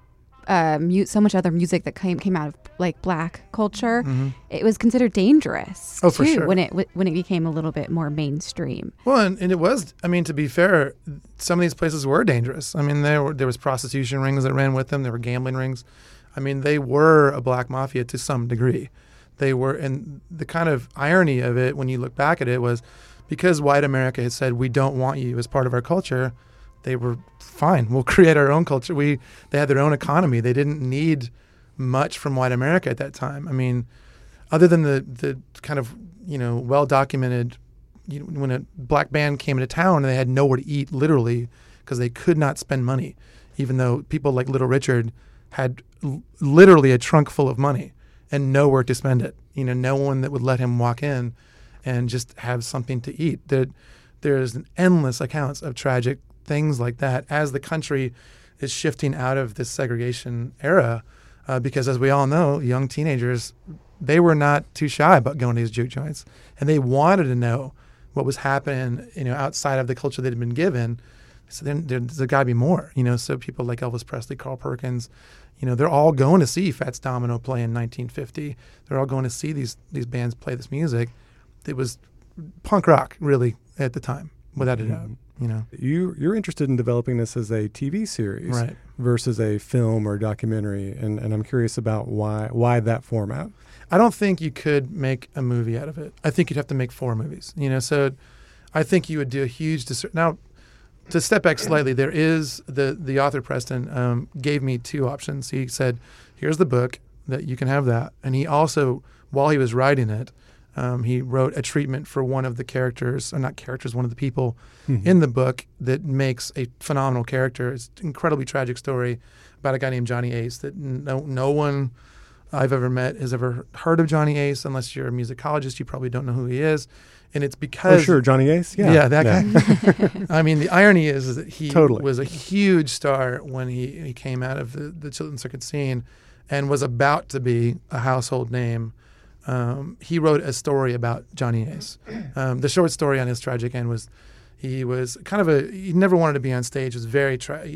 so much other music that came out of like black culture, it was considered dangerous for too, sure. when it became a little bit more mainstream. Well, and it was. I mean, to be fair, some of these places were dangerous. I mean, there was prostitution rings that ran with them. There were gambling rings. I mean, they were a black mafia to some degree. They were, and the kind of irony of it when you look back at it was because white America had said we don't want you as part of our culture. They were fine. We'll create our own culture. They had their own economy. They didn't need much from white America at that time. I mean, other than the kind of well documented, when a black band came into town and they had nowhere to eat, literally, because they could not spend money, even though people like Little Richard had literally a trunk full of money and nowhere to spend it. No one that would let him walk in and just have something to eat. There's endless accounts of tragic things like that as the country is shifting out of this segregation era, because as we all know, young teenagers, they were not too shy about going to these juke joints, and they wanted to know what was happening, outside of the culture they'd been given. So then there's got to be more, so people like Elvis Presley, Carl Perkins, they're all going to see Fats Domino play in 1950. They're all going to see these bands play this music. It was punk rock, really, at the time, without a doubt. You're interested in developing this as a TV series versus a film or documentary, and I'm curious about why that format. I don't think you could make a movie out of it. I think you'd have to make 4 movies. So I think you would do a huge Now, to step back slightly, there is the author Preston gave me 2 options. He said, "Here's the book that you can have that," and he also, while he was writing it, he wrote a treatment for one of the characters, or not characters, one of the people in the book that makes a phenomenal character. It's an incredibly tragic story about a guy named Johnny Ace that no one I've ever met has ever heard of Johnny Ace. Unless you're a musicologist, you probably don't know who he is. And it's because... Oh, sure, Johnny Ace? Yeah, that guy. I mean, the irony is that he was a huge star when he came out of the children's circuit scene and was about to be a household name. He wrote a story about Johnny Ace. The short story on his tragic end was he was kind of he never wanted to be on stage. He's very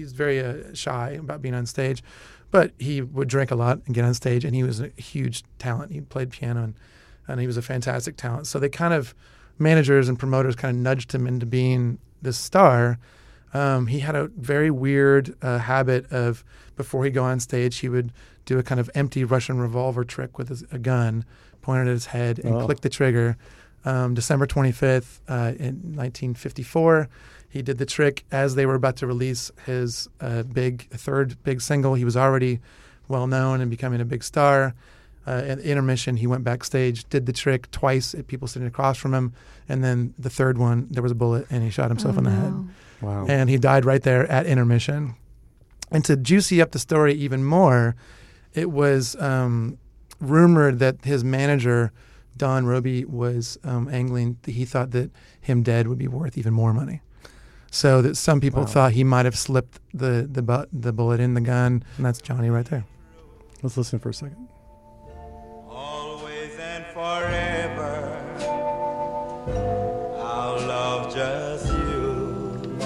shy about being on stage, but he would drink a lot and get on stage, and he was a huge talent. He played piano, and he was a fantastic talent. So they kind of, managers and promoters kind of nudged him into being this star. He had a very weird habit of, before he'd go on stage, he would do a kind of empty Russian revolver trick with a gun, pointed at his head, and click the trigger. December 25th in 1954. He did the trick as they were about to release his third big single. He was already well known and becoming a big star. At intermission, he went backstage, did the trick twice at people sitting across from him, and then the third one, there was a bullet, and he shot himself in the head. Wow. And he died right there at intermission. And to juicy up the story even more, it was rumored that his manager, Don Roby, was angling. He thought that him dead would be worth even more money. So that some people thought he might have slipped the bullet in the gun, and that's Johnny right there. Let's listen for a second. Always and forever, I'll love just you.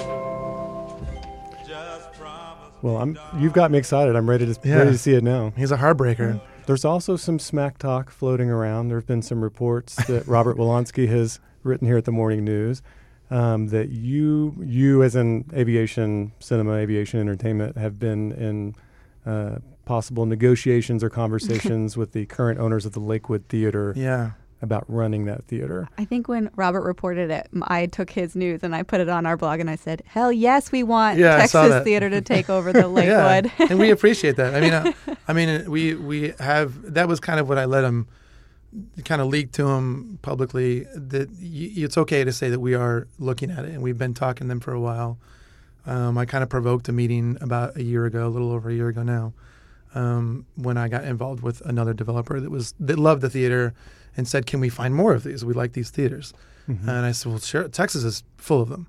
Just promise. Well, you've got me excited. I'm ready to see it now. He's a heartbreaker. There's also some smack talk floating around. There have been some reports that Robert Wolanski has written here at the Morning News that you as in aviation cinema, aviation entertainment, have been in possible negotiations or conversations with the current owners of the Lakewood Theater about running that theater. I think when Robert reported it, I took his news and I put it on our blog and I said, hell yes, we want Texas Theater to take over the Lakewood. And we appreciate that. I mean, we have, that was kind of what I let him, kind of leaked to him publicly, that it's okay to say that we are looking at it, and we've been talking to them for a while. I kind of provoked a meeting about a year ago, a little over a year ago now, when I got involved with another developer that loved the theater and said, can we find more of these? We like these theaters. Mm-hmm. And I said, well, sure, Texas is full of them.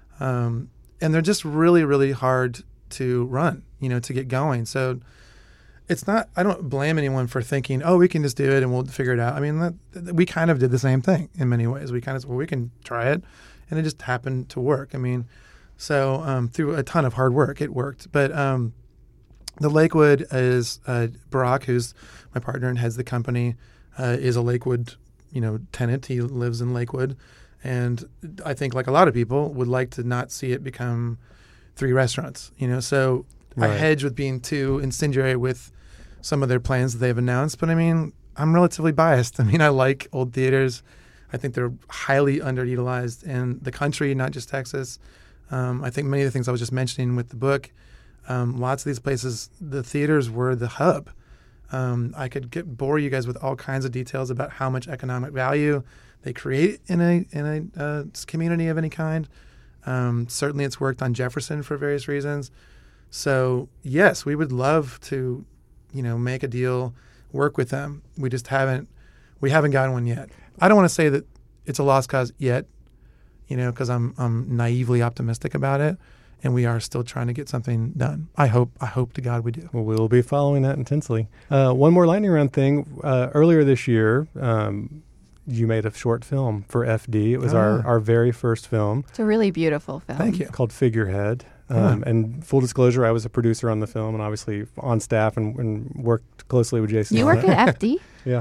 And they're just really, really hard to run, to get going. So it's not, I don't blame anyone for thinking, oh, we can just do it and we'll figure it out. I mean, we kind of did the same thing in many ways. We kind of said, well, we can try it. And it just happened to work. I mean, so through a ton of hard work, it worked. But the Lakewood is, Barack, who's my partner and heads the company, is a Lakewood, tenant. He lives in Lakewood. And I think, like a lot of people, would like to not see it become 3 restaurants, So I hedge with being too incendiary with some of their plans that they've announced. But I mean, I'm relatively biased. I mean, I like old theaters. I think they're highly underutilized in the country, not just Texas. I think many of the things I was just mentioning with the book, lots of these places, the theaters were the hub. I could bore you guys with all kinds of details about how much economic value they create in a community of any kind. Certainly, it's worked on Jefferson for various reasons. So yes, we would love to, make a deal, work with them. We just haven't gotten one yet. I don't want to say that it's a lost cause yet, because I'm naively optimistic about it, and we are still trying to get something done. I hope to God we do. Well, we'll be following that intensely. One more lightning round thing. Earlier this year, you made a short film for FD. It was our very first film. It's a really beautiful film. Thank you. Called Figurehead. And full disclosure, I was a producer on the film and obviously on staff and worked closely with Jason. You work at FD? Yeah,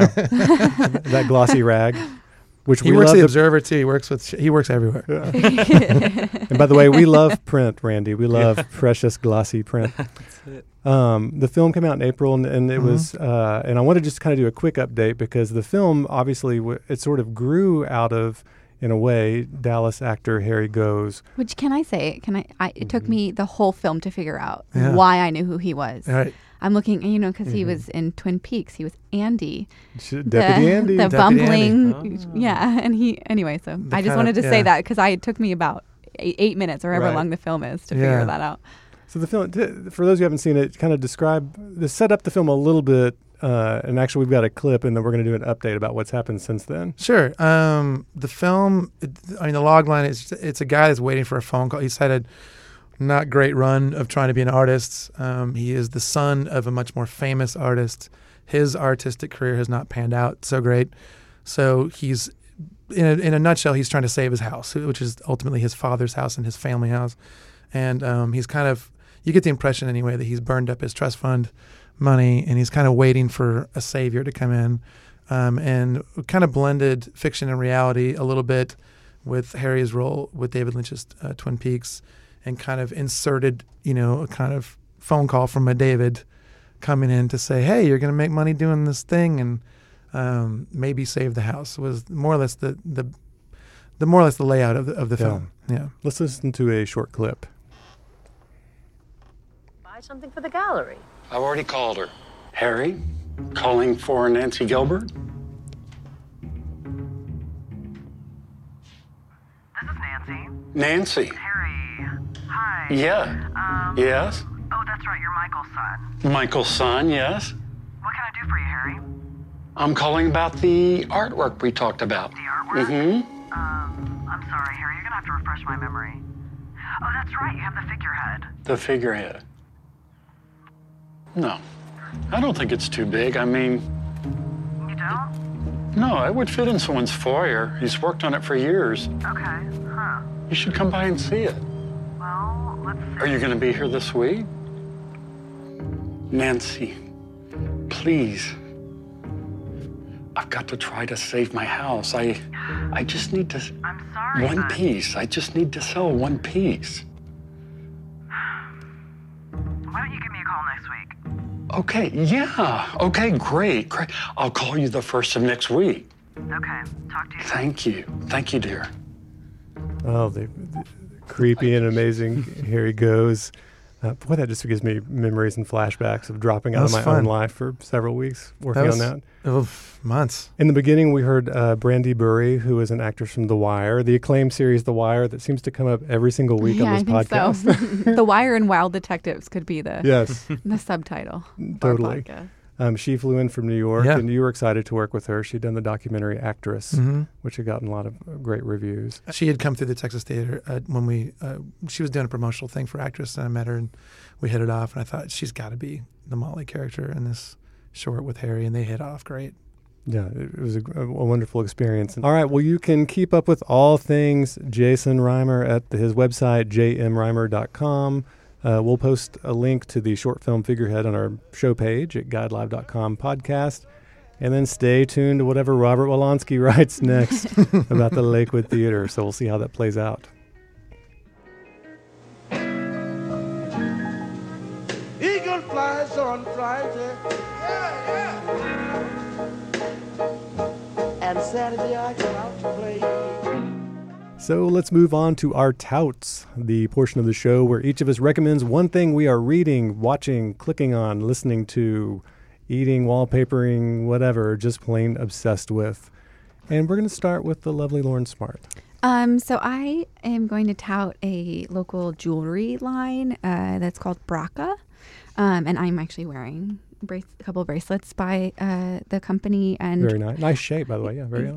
that glossy rag. Which he works at the Observer too. He works everywhere. Yeah. And by the way, we love print, Randy. We love precious glossy print. That's it. The film came out in April, and it was. And I want to just kind of do a quick update because the film obviously it sort of grew out of, in a way, Dallas actor Harry Goes. Which can I say? It took me the whole film to figure out why I knew who he was. Right. I'm looking, because he was in Twin Peaks. He was Andy. Deputy Andy. The Deputy bumbling. Andy. Yeah. And anyway, so I just wanted to say that because it took me about 8 minutes or however long the film is to figure that out. So the film, for those who haven't seen it, kind of set up the film a little bit. And actually, we've got a clip, and then we're going to do an update about what's happened since then. Sure. The film, the log line is it's a guy that's waiting for a phone call. He's had a not great run of trying to be an artist. He is the son of a much more famous artist. His artistic career has not panned out so great. So he's, in a nutshell, he's trying to save his house, which is ultimately his father's house and his family house. And he's kind of, you get the impression anyway that he's burned up his trust fund money, and he's kind of waiting for a savior to come in, and kind of blended fiction and reality a little bit with Harry's role with David Lynch's Twin Peaks, and kind of inserted, a kind of phone call from a David coming in to say, hey, you're going to make money doing this thing, and maybe save the house was more or less the more or less the layout of the film. Yeah. Let's listen to a short clip. Buy something for the gallery. I've already called her. Harry, calling for Nancy Gilbert. This is Nancy. Nancy. Harry. Hi. Yeah. Yes. Oh, that's right. You're Michael's son. Michael's son, yes. What can I do for you, Harry? I'm calling about the artwork we talked about. The artwork? Mm-hmm. I'm sorry, Harry. You're going to have to refresh my memory. Oh, that's right. You have the figurehead. The figurehead. No. I don't think it's too big. I mean... You don't? No, it would fit in someone's foyer. He's worked on it for years. Okay. Huh. You should come by and see it. Well, let's see. Are you going to be here this week? Nancy, please. I've got to try to save my house. I just need to... I'm sorry, One but... piece. I just need to sell one piece. Why don't you give me a call next week? Okay, yeah. Okay, great. I'll call you the first of next week. Okay. Talk to you. Thank you. Thank you, dear. Oh, the creepy and amazing. Here he goes. Boy, that just gives me memories and flashbacks of dropping out of my own life for several weeks working on that. Months. In the beginning, we heard Brandy Burry, who is an actress from The Wire, the acclaimed series The Wire that seems to come up every single week on this podcast. So. The Wire and Wild Detectives could be the the subtitle. Totally. She flew in from New York, and you were excited to work with her. She'd done the documentary Actress, which had gotten a lot of great reviews. She had come through the Texas Theater when she was doing a promotional thing for Actress, and I met her, and we hit it off, and I thought, she's got to be the Molly character in this short with Harry, and they hit off great. Yeah, it was a wonderful experience. All right, well, you can keep up with all things Jason Reimer at his website, jmreimer.com. We'll post a link to the short film Figurehead on our show page at guidelive.com podcast. And then stay tuned to whatever Robert Wolanski writes next about the Lakewood Theater. So we'll see how that plays out. Eagle flies on Friday. And Saturday I come out to play. So let's move on to our touts, the portion of the show where each of us recommends one thing we are reading, watching, clicking on, listening to, eating, wallpapering, whatever, just plain obsessed with. And we're going to start with the lovely Lauren Smart. So I am going to tout a local jewelry line that's called Braca. And I'm actually wearing a couple of bracelets by the company. And very nice shape, by the way. Yeah, very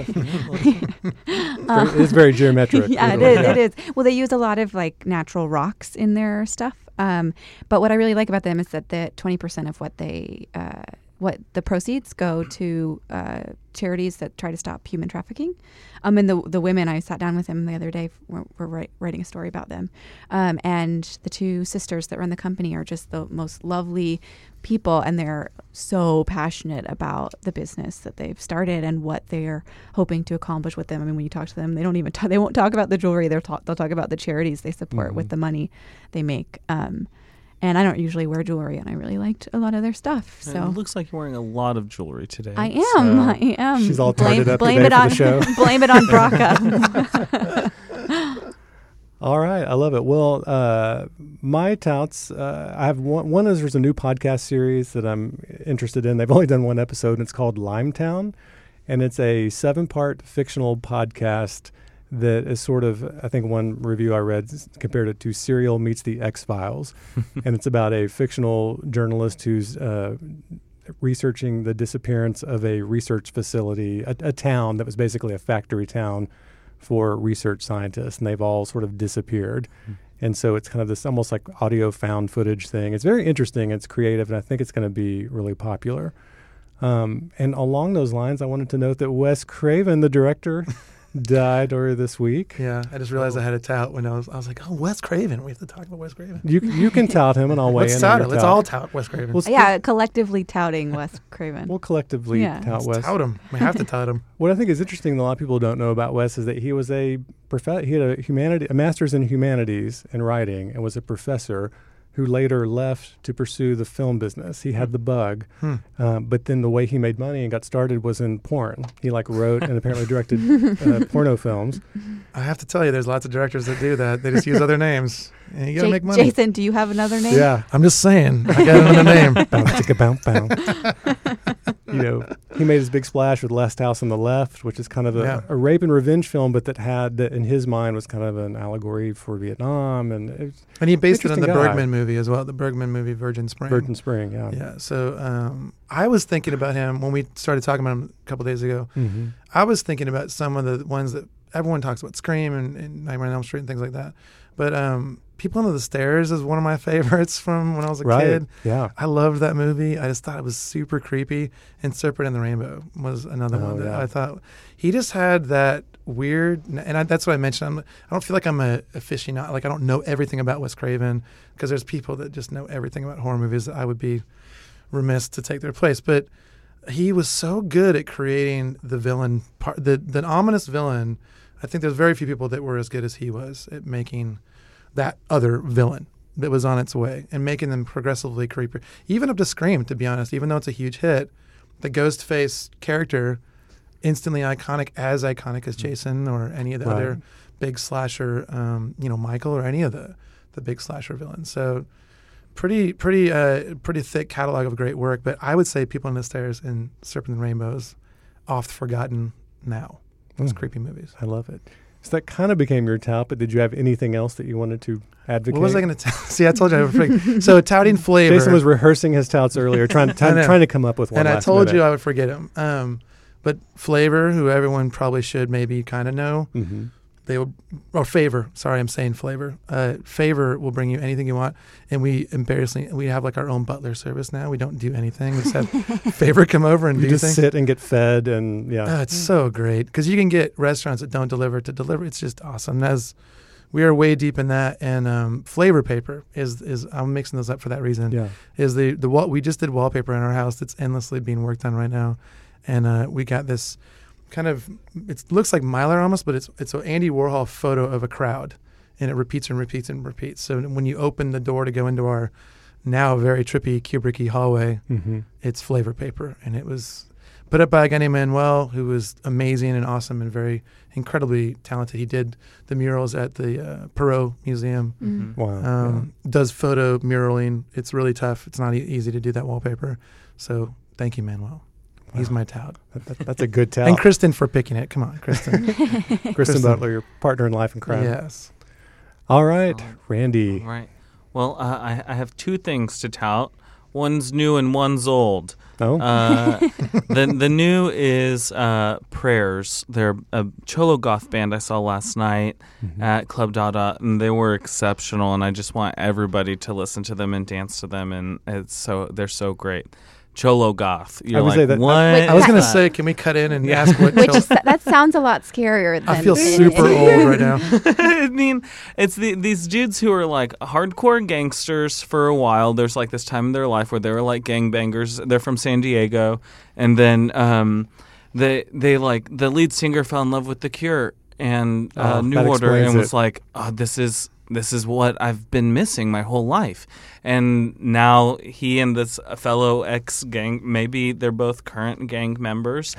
it's very geometric. Yeah, it is. Well, they use a lot of like natural rocks in their stuff. But what I really like about them is that the 20% of what the proceeds go to charities that try to stop human trafficking. And the women, I sat down with them the other day, were writing a story about them. And the two sisters that run the company are just the most lovely people, and they're so passionate about the business that they've started and what they're hoping to accomplish with them. I mean, when you talk to them, they don't even they won't talk about the jewelry. They'll talk about the charities they support with the money they make. And I don't usually wear jewelry, and I really liked a lot of their stuff. So it looks like you're wearing a lot of jewelry today. I am. She's all tarted up today for the show. Blame it on Braca. All right, I love it. Well, my touts, I have one is there's a new podcast series that I'm interested in. They've only done one episode, and it's called Limetown, and it's a 7-part fictional podcast that is sort of, I think one review I read compared it to Serial meets the X-Files. And it's about a fictional journalist who's researching the disappearance of a research facility, a town that was basically a factory town for research scientists, and they've all sort of disappeared. And so it's kind of this almost like audio found footage thing. It's very interesting. It's creative, and I think it's going to be really popular. And along those lines, I wanted to note that Wes Craven, the director, died earlier this week. Yeah, I just realized I had a tout when I was like, oh, Wes Craven. We have to talk about Wes Craven. You can tout him, and I'll weigh in. Let's all tout Wes Craven. Well, collectively touting Wes Craven. We'll collectively tout Wes. Tout him. We have to tout him. What I think is interesting that a lot of people don't know about Wes is that he was he had a master's in humanities and writing, and was a professor who later left to pursue the film business. He had the bug, but then the way he made money and got started was in porn. He wrote and apparently directed porno films. I have to tell you, there's lots of directors that do that. They just use other names. And you got to make money. Jason, do you have another name? Yeah. I'm just saying. I got another name. Bow, chicka, bow, bow. He made his big splash with Last House on the Left, which is kind of a rape and revenge film, but that in his mind, was kind of an allegory for Vietnam. And he based it on the Bergman movie as well, the Bergman movie Virgin Spring. Virgin Spring, yeah. Yeah, so I was thinking about him when we started talking about him a couple days ago. Mm-hmm. I was thinking about some of the ones that everyone talks about, Scream and Nightmare on Elm Street and things like that. But People Under the Stairs is one of my favorites from when I was a kid. Yeah. I loved that movie. I just thought it was super creepy. And Serpent in the Rainbow was another one that I thought he just had that weird, and that's what I mentioned. I don't feel like I'm a aficionado. Like I don't know everything about Wes Craven, because there's people that just know everything about horror movies that I would be remiss to take their place. But he was so good at creating the villain part, the ominous villain. I think there's very few people that were as good as he was at making that other villain that was on its way and making them progressively creepier. Even up to Scream, to be honest, even though it's a huge hit, the Ghostface character, instantly iconic as Jason or any of the other big slasher, Michael or any of the big slasher villains. So pretty thick catalog of great work. But I would say People on the Stairs and Serpent and Rainbows, oft forgotten now. Those creepy movies. I love it. So that kind of became your tout, but did you have anything else that you wanted to advocate? What was I going to see, I told you I would forget. So touting flavor. Jason was rehearsing his touts earlier, trying to come up with one. And last I told minute. you I would forget him. But Flavor, who everyone probably should maybe kind of know, Favor. Sorry, I'm saying Flavor. Favor will bring you anything you want, and we have like our own butler service now. We don't do anything. We just have Favor come over and you do just things. sit and get fed, and it's so great because you can get restaurants that don't deliver to deliver. It's just awesome. As we are way deep in that, and Flavor Paper is I'm mixing those up for that reason. Yeah, is the we just did wallpaper in our house that's endlessly being worked on right now, and we got this. Kind of, it looks like Mylar almost, but it's an Andy Warhol photo of a crowd, and it repeats and repeats and repeats. So when you open the door to go into our now very trippy Kubrick-y hallway, it's Flavor Paper, and it was put up by a guy named Manuel, who was amazing and awesome and very incredibly talented. He did the murals at the Perot Museum. Wow! Does photo muraling. It's really tough. It's not easy to do that wallpaper. So thank you, Manuel. He's my tout. That's a good tout. And Kristen for picking it. Come on, Kristen. Kristen Butler, your partner in life and crime. Yes. All right, Randy. All right. Well, I have two things to tout. One's new and one's old. Oh. The new is Prayers. They're a Cholo Goth band I saw last night at Club Dada, and they were exceptional. And I just want everybody to listen to them and dance to them, and they're so great. Cholo Goth. You're like, what? I was going to say, can we cut in and ask what that sounds a lot scarier than... I feel super old right now. I mean, it's these dudes who are like hardcore gangsters for a while. There's like this time in their life where they were like gangbangers. They're from San Diego. And then they like, the lead singer fell in love with The Cure and New Order and was like, oh, this is what I've been missing my whole life. And now he and this fellow ex-gang, maybe they're both current gang members,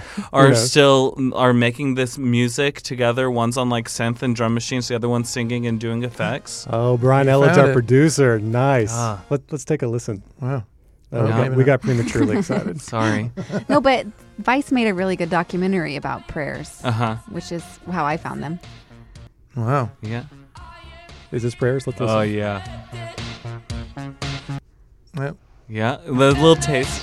are making this music together. One's on like synth and drum machines, the other one's singing and doing effects. Oh, Brian Elled's our producer. Nice. Let's take a listen. Wow. We got prematurely excited. Sorry. No, but Vice made a really good documentary about Prayers, which is how I found them. Wow. Yeah. Is this Prayers? Let's listen. Oh, yeah. Yep. Yeah, the little taste.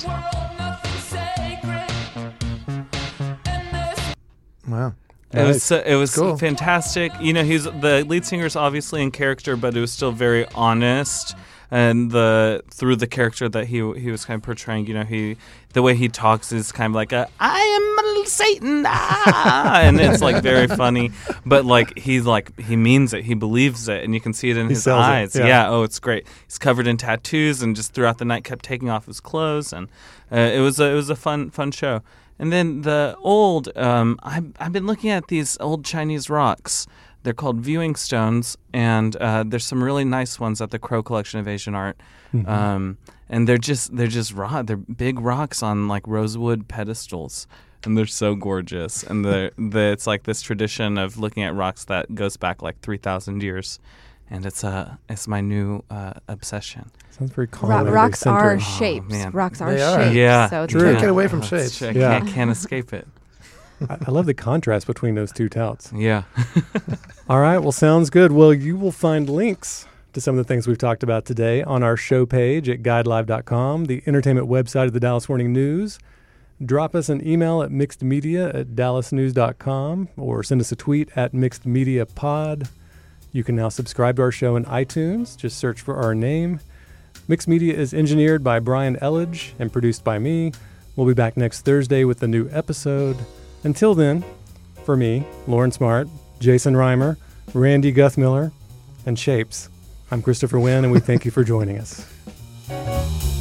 Wow. It was cool. Fantastic. You know, he's the lead singer's obviously in character, but it was still very honest. And through the character that he was kind of portraying, you know, the way he talks is kind of like I am a little Satan, and it's like very funny, but like he means it, he believes it, and you can see it in his eyes. Oh, it's great. He's covered in tattoos, and just throughout the night kept taking off his clothes, and it was a fun show. And then the old, I've been looking at these old Chinese rocks They're called viewing stones, and there's some really nice ones at the Crow Collection of Asian Art. And they're just they're big rocks on like rosewood pedestals, and they're so gorgeous. And it's like this tradition of looking at rocks that goes back like 3,000 years, and it's my new obsession. Sounds very calming. Rocks are Oh, shapes. man. Rocks are They are. shapes. Yeah. So it's True. good. Can't get away from shapes. I Yeah. can't escape it. I love the contrast between those two touts. Yeah. All right. Well, sounds good. Well, you will find links to some of the things we've talked about today on our show page at guidelive.com, the entertainment website of the Dallas Morning News. Drop us an email at mixedmedia@dallasnews.com or send us a tweet at mixedmediapod. You can now subscribe to our show in iTunes. Just search for our name. Mixed Media is engineered by Brian Elledge and produced by me. We'll be back next Thursday with a new episode. Until then, for me, Lauren Smart, Jason Reimer, Randy Guthmiller, and Shapes, I'm Christopher Wynn, and we thank you for joining us.